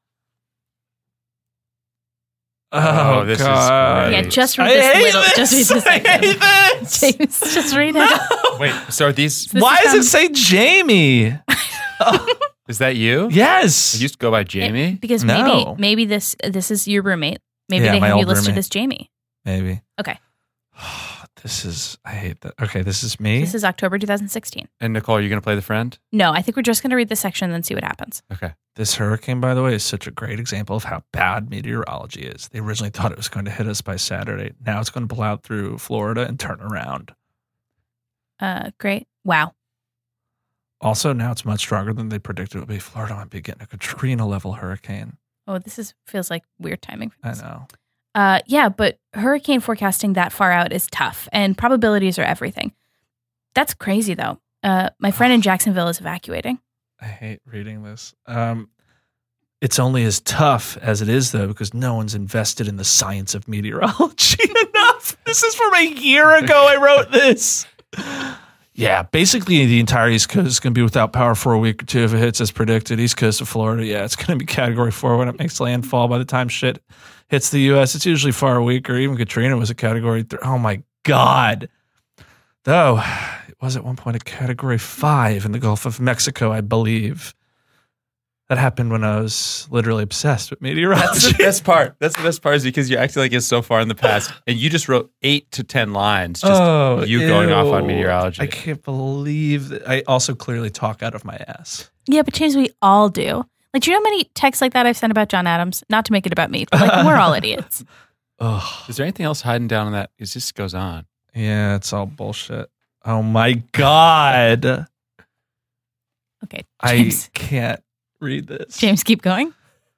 Oh, this is God. great. Yeah, just read I hate this little. this. Just read this. I hate this. James, just read it. Wait, so are these? This Why is does from- it say Jamie? Is that you? Yes. You used to go by Jamie. Because No. maybe this is your roommate. Maybe Yeah, they my have you old listed roommate. as Jamie. Maybe. Okay. I hate that. Okay, this is me. This is October 2016. And Nicole, are you going to play the friend? No, I think we're just going to read this section and then see what happens. Okay. This hurricane, by the way, is such a great example of how bad meteorology is. They originally thought it was going to hit us by Saturday. Now it's going to blow out through Florida and turn around. Great. Wow. Also, now it's much stronger than they predicted it would be. Florida might be getting a Katrina-level hurricane. Oh, feels like weird timing for I this. know. Yeah, but hurricane forecasting that far out is tough, and probabilities are everything. That's crazy, though. My friend in Jacksonville is evacuating. I hate reading this. It's only as tough as it is, though, because no one's invested in the science of meteorology enough. This is from a year ago I wrote this. Yeah, basically the entire East Coast is going to be without power for a week or two if it hits as predicted. East Coast of Florida, yeah, it's going to be Category 4 when it makes landfall. By the time shit hits the U.S., it's usually far weaker. Even Katrina was a Category 3. Oh, my God. Though, it was at one point a Category 5 in the Gulf of Mexico, I believe. That happened when I was literally obsessed with meteorology. That's the best part. That's the best part is because you're acting like it's so far in the past, and you just wrote 8 to 10 lines. Just you going off on ew. meteorology. I can't believe that. I also clearly talk out of my ass. Yeah, but James, we all do. Like, do you know how many texts like that I've sent about John Adams? Not to make it about me, but like, we're all idiots. Ugh. Is there anything else hiding down in that? It just goes on. Yeah, it's all bullshit. Oh my God. Okay, I James. can't read this. James, keep going.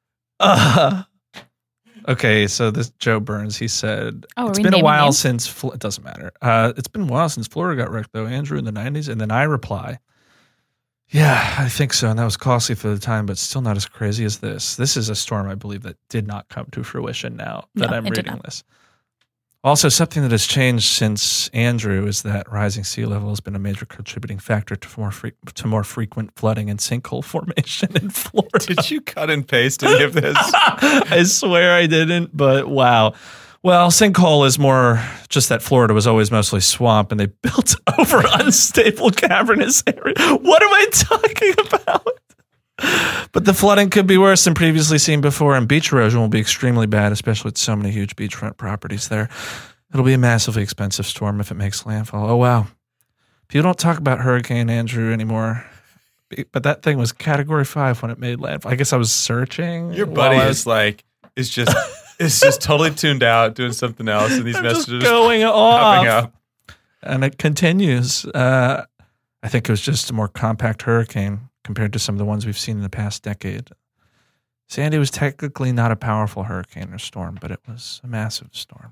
Okay, so this Joe Burns, he said, Oh, are it's we been a naming while names? since, it doesn't matter. It's been a while since Florida got wrecked, though, Andrew, in the 90s. And then I reply, yeah, I think so. And that was costly for the time, but still not as crazy as this. This is a storm, I believe, that did not come to fruition now that No, I'm it did reading not. this. Also, something that has changed since Andrew is that rising sea level has been a major contributing factor to more frequent flooding and sinkhole formation in Florida. Did you cut and paste any of this? I swear I didn't, but wow. Well, sinkhole is more just that Florida was always mostly swamp and they built over unstable cavernous area. What am I talking about? But the flooding could be worse than previously seen before, and beach erosion will be extremely bad, especially with so many huge beachfront properties there. It'll be a massively expensive storm if it makes landfall. Oh, wow. People don't talk about Hurricane Andrew anymore, but that thing was Category 5 when it made landfall. I guess I was searching. Your while buddy I was- is like, is just totally tuned out, doing something else, and these I'm messages just going popping off. up. And it continues. I think it was just a more compact hurricane compared to some of the ones we've seen in the past decade. Sandy was technically not a powerful hurricane or storm, but it was a massive storm.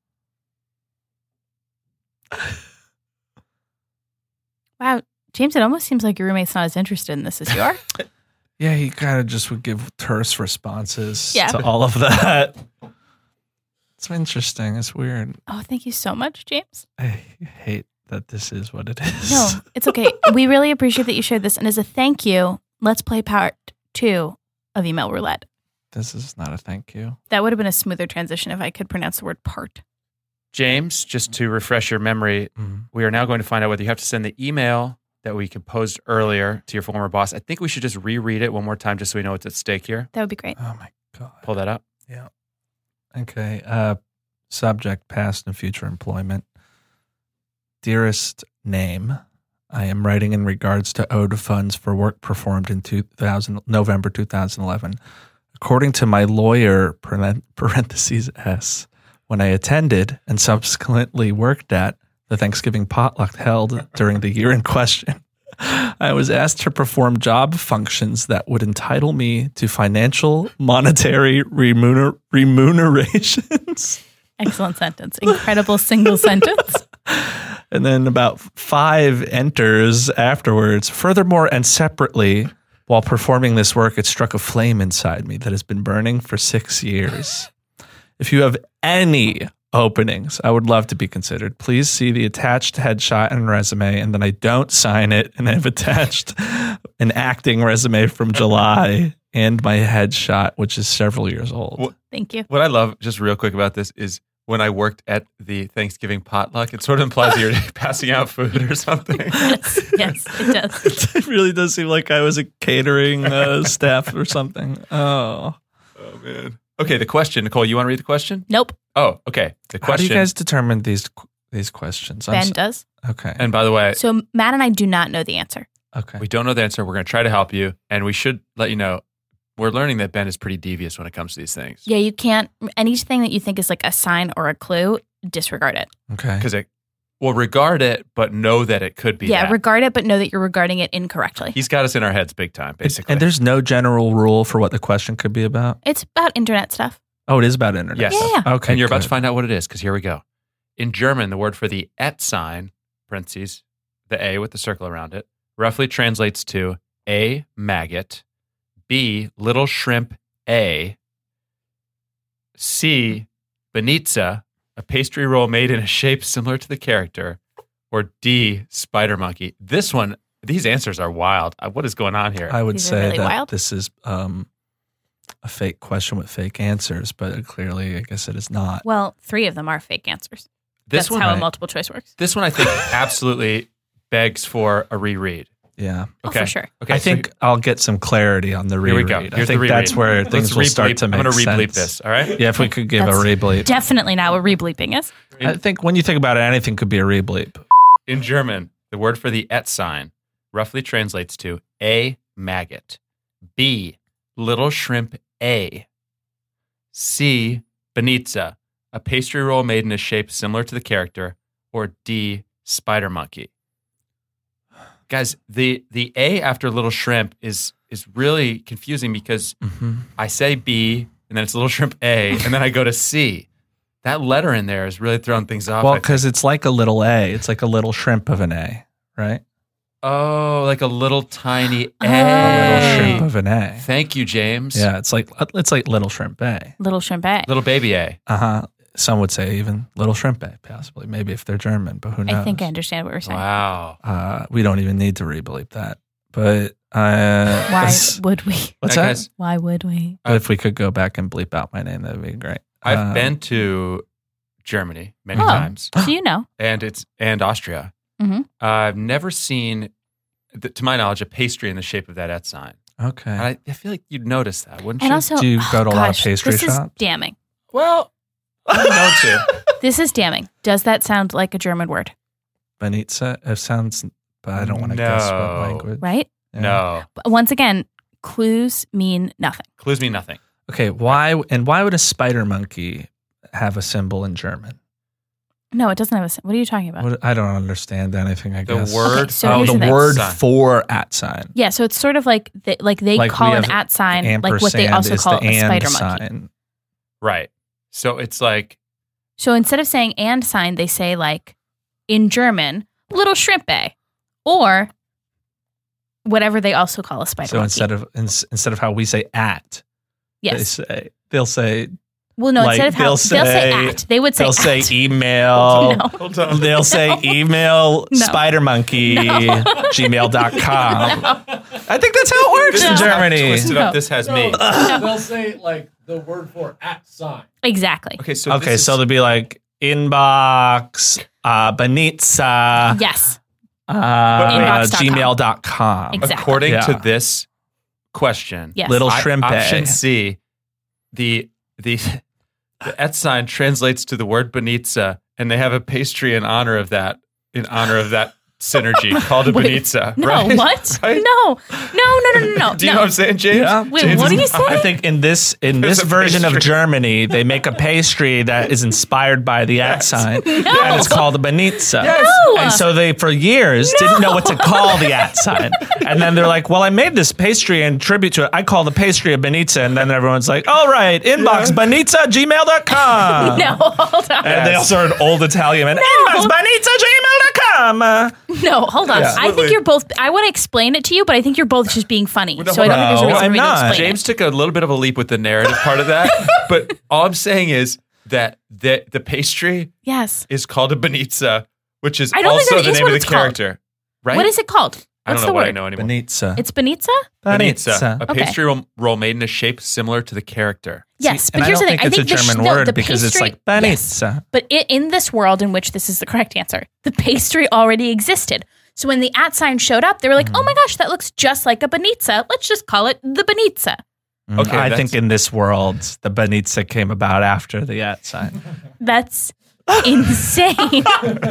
Wow, James, it almost seems like your roommate's not as interested in this as you are. Yeah, he kind of just would give terse responses Yeah. to all of that. It's interesting. It's weird. Oh, thank you so much, James. I hate that this is what it is. No, it's okay. We really appreciate that you shared this. And as a thank you, let's play part 2 of Email Roulette. This is not a thank you. That would have been a smoother transition if I could pronounce the word part. James, just to refresh your memory, we are now going to find out whether you have to send the email that we composed earlier to your former boss. I think we should just reread it one more time just so we know what's at stake here. That would be great. Oh my God. Pull that up. Yeah. Okay. Subject, past and future employment. Dearest name, I am writing in regards to owed funds for work performed in November 2011. According to my lawyer, parentheses S, when I attended and subsequently worked at the Thanksgiving potluck held during the year in question, I was asked to perform job functions that would entitle me to financial monetary remunerations. Excellent sentence. Incredible single sentence. And then about 5 enters afterwards. Furthermore and separately, while performing this work, it struck a flame inside me that has been burning for 6 years. If you have any openings, I would love to be considered. Please see the attached headshot and resume, and then I don't sign it, and I've attached an acting resume from July and my headshot, which is several years old. Thank you. What I love, just real quick about this, is when I worked at the Thanksgiving potluck, it sort of implies you're passing out food or something. Yes, it does. It really does seem like I was a catering staff or something. Oh, man. Okay, the question. Nicole, you want to read the question? Nope. Oh, okay. The how do question. you guys determine these questions? Ben does. Okay. And by the way, So Matt and I do not know the answer. Okay. we don't know the answer. We're going to try to help you. And we should let you know, we're learning that Ben is pretty devious when it comes to these things. Yeah, you can't. Anything that you think is like a sign or a clue, disregard it. Okay. Because regard it, but know that it could be that. Regard it, but know that you're regarding it incorrectly. He's got us in our heads big time, basically. And there's no general rule for what the question could be about? It's about internet stuff. Oh, it is about internet. Yes. stuff. Yeah. Okay. And you're about to good. find out what it is, because here we go. In German, the word for the et sign, parentheses, the A with the circle around it, roughly translates to A, maggot, B, little shrimp A, C, banitsa, a pastry roll made in a shape similar to the character, or D, spider monkey. This one, these answers are wild. What is going on here? I would These are say really that wild. this is a fake question with fake answers, but clearly, I guess it is not. Well, 3 of them are fake answers. This That's one, how a right. multiple choice works. this one I think absolutely begs for a reread. Yeah. Oh, Okay. for sure. Okay, I so think I'll get some clarity on the here we reread. go. I Here's think the that's reread. where Let's things will start to make I'm going to sense. rebleep this, all right? Yeah, if we could give That's a rebleep. Definitely not what rebleeping is. I think when you think about it, anything could be a rebleep. In German, the word for the et sign roughly translates to A, maggot, B, little shrimp A, C, banitsa, a pastry roll made in a shape similar to the character, or D, spider monkey. Guys, the A after little shrimp is really confusing because I say B, and then it's little shrimp A, and then I go to C. That letter in there is really throwing things off. Well, I think. because it's like a little A. It's like a little shrimp of an A, right? Oh, like a little tiny A. A little shrimp of an A. Thank you, James. Yeah, it's like little shrimp A. Little shrimp A. Little baby A. Some would say even little shrimp A, possibly. Maybe if they're German, but who knows? I think I understand what we're saying. Wow. We don't even need to rebleep that. But Why would we? What's Now, that? guys, Why would we? But if we could go back and bleep out my name, that would be great. I've been to Germany many Oh. times, So you know. and Austria. Mhm. I've never seen, to my knowledge, a pastry in the shape of that et sign. Okay. And I feel like you'd notice that, wouldn't And you? also, Do you go to a lot of gosh, pastry this shops? is damning. Well, I'm known to. This is damning. Does that sound like a German word? Banitsa, it sounds, but I don't want to guess what No. language. Right? Yeah. No. But once again, clues mean nothing. Clues mean nothing. Okay, why would a spider monkey have a symbol in German? No, it doesn't have a. What are you talking about? I don't understand anything, I The guess. word. Okay, so Oh, here's the the thing. word Sign. for at sign. Yeah, so it's sort of like they Like call we an have at sign, like what they ampersand also is call the a and spider monkey. sign. Right. So it's like, So instead of saying and sign, they say like in German, little shrimp A, or whatever they also call a spider So monkey. instead of how we say at, Yes. they'll say Well, no, like, instead of how they'll say at, they would say they'll say at. email. No. hold on. They'll say email No. spidermonkey gmail.com. I think that's how it works in No. Germany. Twisted No. up. This has me. They'll say like the word for at sign. Exactly. Okay, so Okay, this so is, they'll be like inbox, banitsa, Yes. Inbox.com. gmail.com. Exactly. according Yeah. to this question, Yes. Little shrimp option A. C, the et sign translates to the word banitsa, and they have a pastry in honor of that synergy called a Benitza. No, right? what? Right? No. Do you know what I'm saying, James? Yeah. Wait, James what is- are you saying? I think in this There's a version of pastry. Germany, they make a pastry that is inspired by the at sign, and it's called a Benitza. No. And so they, for years, didn't know what to call the at sign. And then they're like, well, I made this pastry in tribute to it. I call the pastry a Benitza. And then everyone's like, all right, inbox benitza@gmail.com. No, hold on. And they also are an old Italian man. Inbox benitza@gmail.com. No, hold on. I think absolutely. you're both. I want to explain it to you, but I think you're both just being funny. No, So I don't think there's a no, reason I'm for me to not. explain James it. took a little bit of a leap with the narrative part of that, but all I'm saying is that the pastry Yes. is called a Benitza, which is I don't think also that the is name what of the it's called. character. Right? What is it called? I What's don't know the what word? I know anymore. Benitza. It's Benitza? Benitza, a Okay. pastry roll made in a shape similar to the character. Yes, And but I here's don't the thing. think it's a the German no, word the because it's pastry- like yes. Benitza. But in this world in which this is the correct answer, the pastry already existed. So when the at sign showed up, they were like, oh my gosh, that looks just like a Benitza. Let's just call it the Benitza. Okay, I that's- think in this world, the Benitza came about after the at sign. That's insane.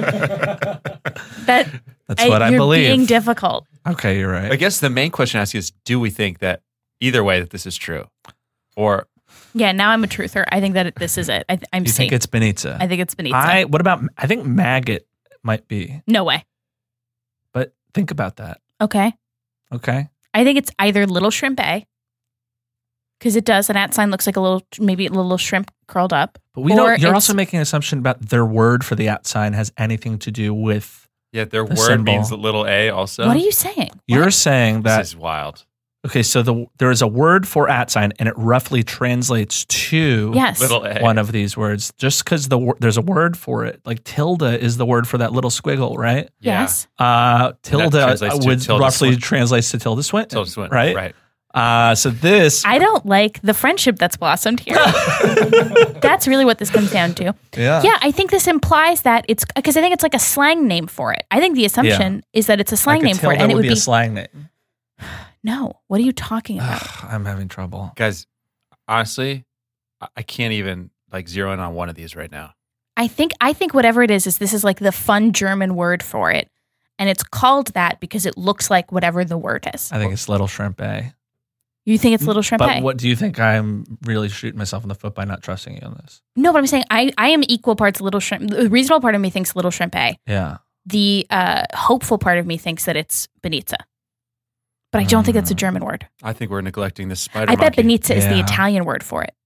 That's what I you're believe. being difficult. Okay, you're right. I guess the main question I ask is, do we think that either way that this is true? Or Yeah, now I'm a truther. I think that this is it. I'm You safe. think it's Benitza? I think it's Benitza. What about, I think maggot might be, No way. but think about that. Okay. Okay. I think it's either little shrimp A, because it does. An at sign looks like maybe a little shrimp curled up. But we Or don't, you're it's- also making an assumption about their word for the at sign has anything to do with, yeah, their The word symbol. means little a also. What are you saying? you're saying that, This is wild. okay, so there is a word for at sign and it roughly translates to Yes. Little a. one of these words just because there's a word for it. Like tilde is the word for that little squiggle, right? Yeah. Yes. Tilde translates to would Tilda roughly Swinton. translates to Tilda Swinton. Tilda Swinton, right? right. So this, I don't like the friendship that's blossomed here. That's really what this comes down to. yeah, Yeah, I think this implies that it's because I think it's like a slang name for it. I think the assumption is that it's a slang like name for it, and it would be be a slang name. no. What are you talking about? I'm having trouble. Guys, honestly, I can't even like zero in on one of these right now. I think whatever it is this is like the fun German word for it, and it's called that because it looks like whatever the word is. I think it's little shrimp A. You think it's little shrimp But A? what do you think? I'm really shooting myself in the foot by not trusting you on this. No, but I'm saying I am equal parts little shrimp. The reasonable part of me thinks little shrimp A. Yeah. The hopeful part of me thinks that it's Benitza. But I don't think that's a German word. I think we're neglecting this spider I bet monkey. Benitza is the Yeah. Italian word for it.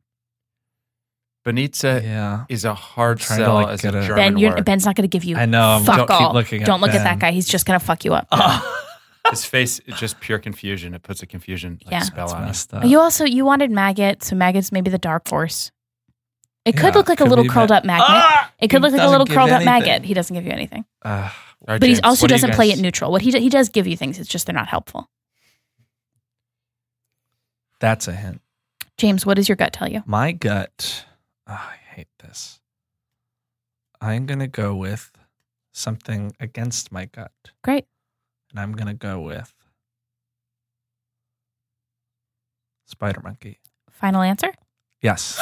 Benitza Yeah. is a hard Trying to, sell like, as a get a- German word. Ben's not going to give you I know. fuck Don't all. keep looking at Don't look at that Ben. guy. He's just going to fuck you up. His face is just pure confusion. It puts a confusion Yeah. spell That's on it. messed up. You wanted maggot, so maggot's maybe the dark horse. It could Yeah, look like a could little be curled up magnet. It could He look like a doesn't little give curled up anything. maggot. He doesn't give you anything. All right, But he James, also what do you doesn't play guys- it neutral. What he does give you things. It's just they're not helpful. That's a hint. James, what does your gut tell you? My gut, I hate this. I'm going to go with something against my gut. Great. And I'm going to go with spider monkey. Final answer? Yes.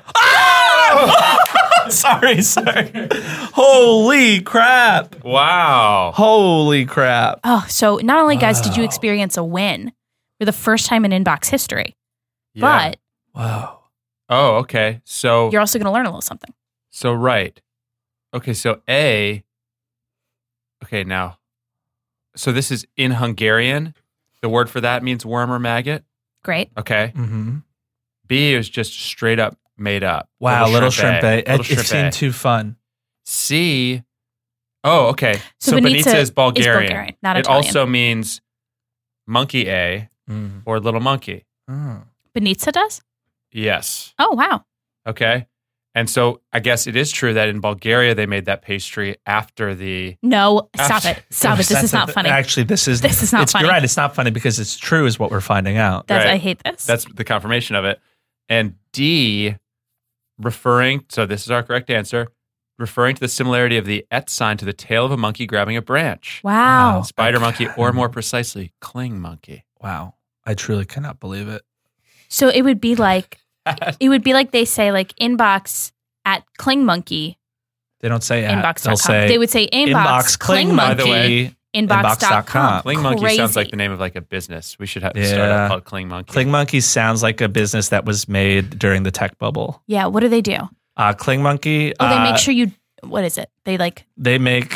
sorry. Holy crap. Wow. Holy crap. Oh, so not only, guys, did you experience a win for the first time in inbox history, Yeah. but Wow. Oh, okay. So you're also going to learn a little something. right. Okay, so A. Okay, now. So this is in Hungarian. The word for that means worm or maggot. Great. Okay. Mm-hmm. B is just straight up made up. Wow, little shrimp A. Little It shrimp seemed A. too fun. C. Oh, okay. So So, Benitza Benitza is Bulgarian. Bulgarian, not it Italian. also means monkey A Mm. or little monkey. Oh. Benitza does? Yes. Oh, wow. Okay. And so I guess it is true that in Bulgaria they made that pastry after the. No, stop After- it. Stop it. This is not funny. Actually, this is not funny. You're right. It's not funny because it's true, is what we're finding out. That's, Right. I hate this. That's the confirmation of it. And D, referring. So this is our correct answer. Referring to the similarity of the et sign to the tail of a monkey grabbing a branch. wow. Spider monkey, or more precisely, cling monkey. Wow. I truly cannot believe it. So it would be like they say like inbox at Cling Monkey They don't say at. inbox.com. They'll say They would say inbox, Cling By the Monkey. way, Inbox.com. Cling Monkey Crazy. sounds like the name of like a business. We should have Yeah. start up called Cling Monkey. Cling Monkey sounds like a business that was made during the tech bubble. Yeah, what do they do? Cling Monkey. Oh, they make sure you. What is it? They like. They make.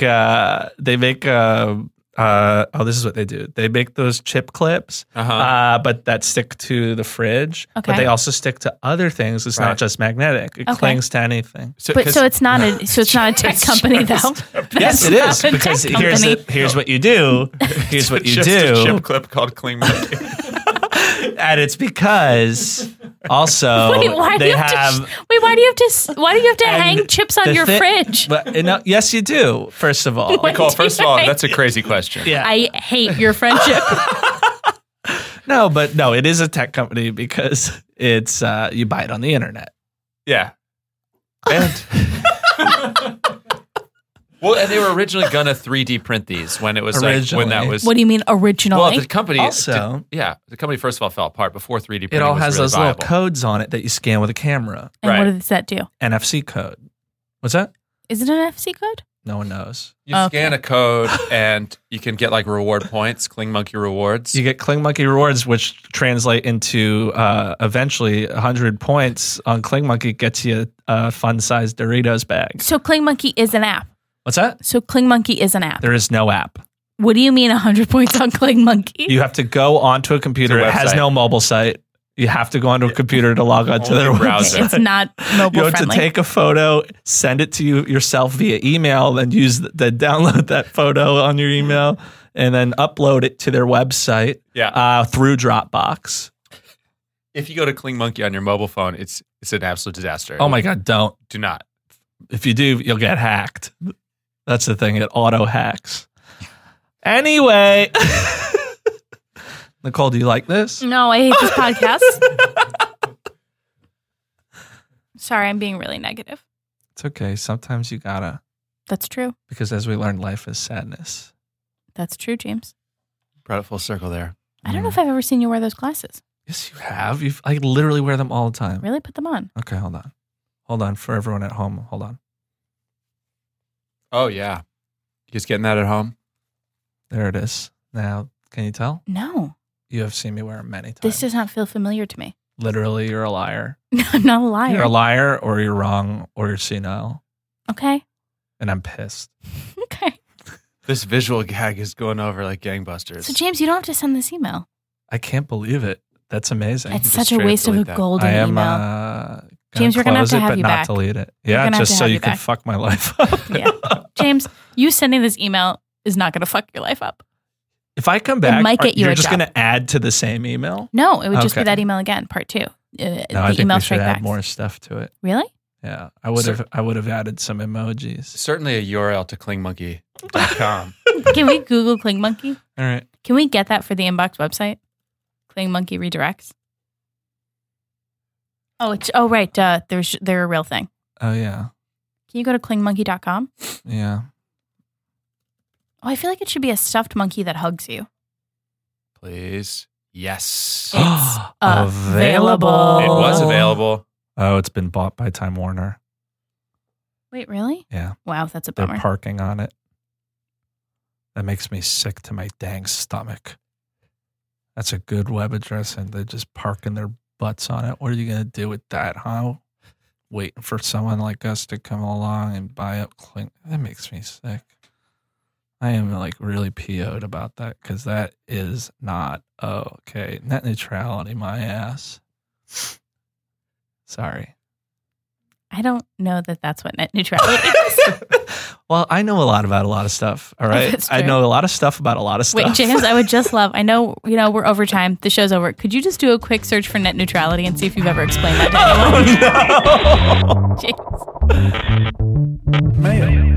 This is what they do. They make those chip clips, but that stick to the fridge. Okay. But they also stick to other things. It's Right. not just magnetic. It Okay. clings to anything. So it's not a tech company though. Yes, it is, because here's what you do. Here's what you just do. a chip clip called Cling Monkey. And it's because also Wait, why do they you have have. to? Why do you have to and hang chips on the your fridge? But, yes, you do. First of all, What? Nicole, first of all, that's a crazy question. yeah. I hate your friendship. No, it is a tech company because it's you buy it on the internet. Yeah. And well, and they were originally gonna 3D print these when it was like when that was. What do you mean originally? Well, the company Also- the company first of all fell apart before 3D printing. It all was has really those viable. little codes on it that you scan with a camera. and right. what does that do? NFC code. What's that? Is it an NFC code? No one knows. You scan a code and you can get like reward points, Cling Monkey rewards. You get Cling Monkey rewards, which translate into eventually 100 points on Cling Monkey gets you a fun-sized Doritos bag. So Cling Monkey is an app. What's that? So Cling Monkey is an app. There is no app. What do you mean 100 points on Cling Monkey? You have to go onto a computer. It's a It has website. no mobile site. You have to go onto a computer to log onto Only their browser. website. It's not mobile You have friendly. to take a photo, send it to yourself via email, then download that photo on your email, and then upload it to their website through Dropbox. If you go to Cling Monkey on your mobile phone, it's an absolute disaster. Oh my God, don't. Do not. If you do, you'll get hacked. That's the thing. It auto hacks. Anyway. Nicole, do you like this? No, I hate this podcast. Sorry, I'm being really negative. It's okay. Sometimes you gotta, That's true. because as we learned, life is sadness. That's true, James. Brought it full circle there. I don't know if I've ever seen you wear those glasses. Yes, you have. I literally wear them all the time. Really? Put them on. Okay, hold on. Hold on for everyone at home. Hold on. Oh yeah. You guys getting that at home? There it is. Now, can you tell? No, You have seen me wear them many times. this does not feel familiar to me. Literally, you're a liar. I'm not a liar. You're a liar, or you're wrong, or you're senile. Okay. And I'm pissed. Okay. This visual gag is going over like gangbusters. So, James, you don't have to send this email. I can't believe it. That's amazing. It's just such a straight waste of a delete that. golden I am email. James, we're gonna have close to it, have but you not back. delete it. We're Yeah, gonna have just to so have you you can back. fuck my life up. Yeah. James, you sending this email is not going to fuck your life up. If I come back, might get you you're a just job. going to add to the same email? No, it would just be Okay. that email again, part 2. No, The I think email we should strike add back. more stuff to it. Really? Yeah, I would have added some emojis. Certainly a URL to clingmonkey.com. Can we Google Cling Monkey? All right. Can we get that for the inbox website? Cling Monkey redirects. Oh, right. They're a real thing. Oh yeah, Can you go to clingmonkey.com? yeah. Oh, I feel like it should be a stuffed monkey that hugs you. Please. Yes. It's Available. It was available. Oh, it's been bought by Time Warner. Wait, really? Yeah, Wow, that's a they're bummer. parking on it. That makes me sick to my dang stomach. That's a good web address, and they're just parking their butts on it. What are you gonna do with that, huh? Waiting for someone like us to come along and buy up Cling. That makes me sick. I am like really PO'd about that because that is not okay. Net neutrality, my ass. Sorry. I don't know that that's what net neutrality is. Well, I know a lot about a lot of stuff. All right. That's I true. know a lot of stuff about a lot of stuff. Wait, James, I would just love, I know, we're over time. The show's over. Could you just do a quick search for net neutrality and see if you've ever explained that to anyone? Oh, no. James. Mail.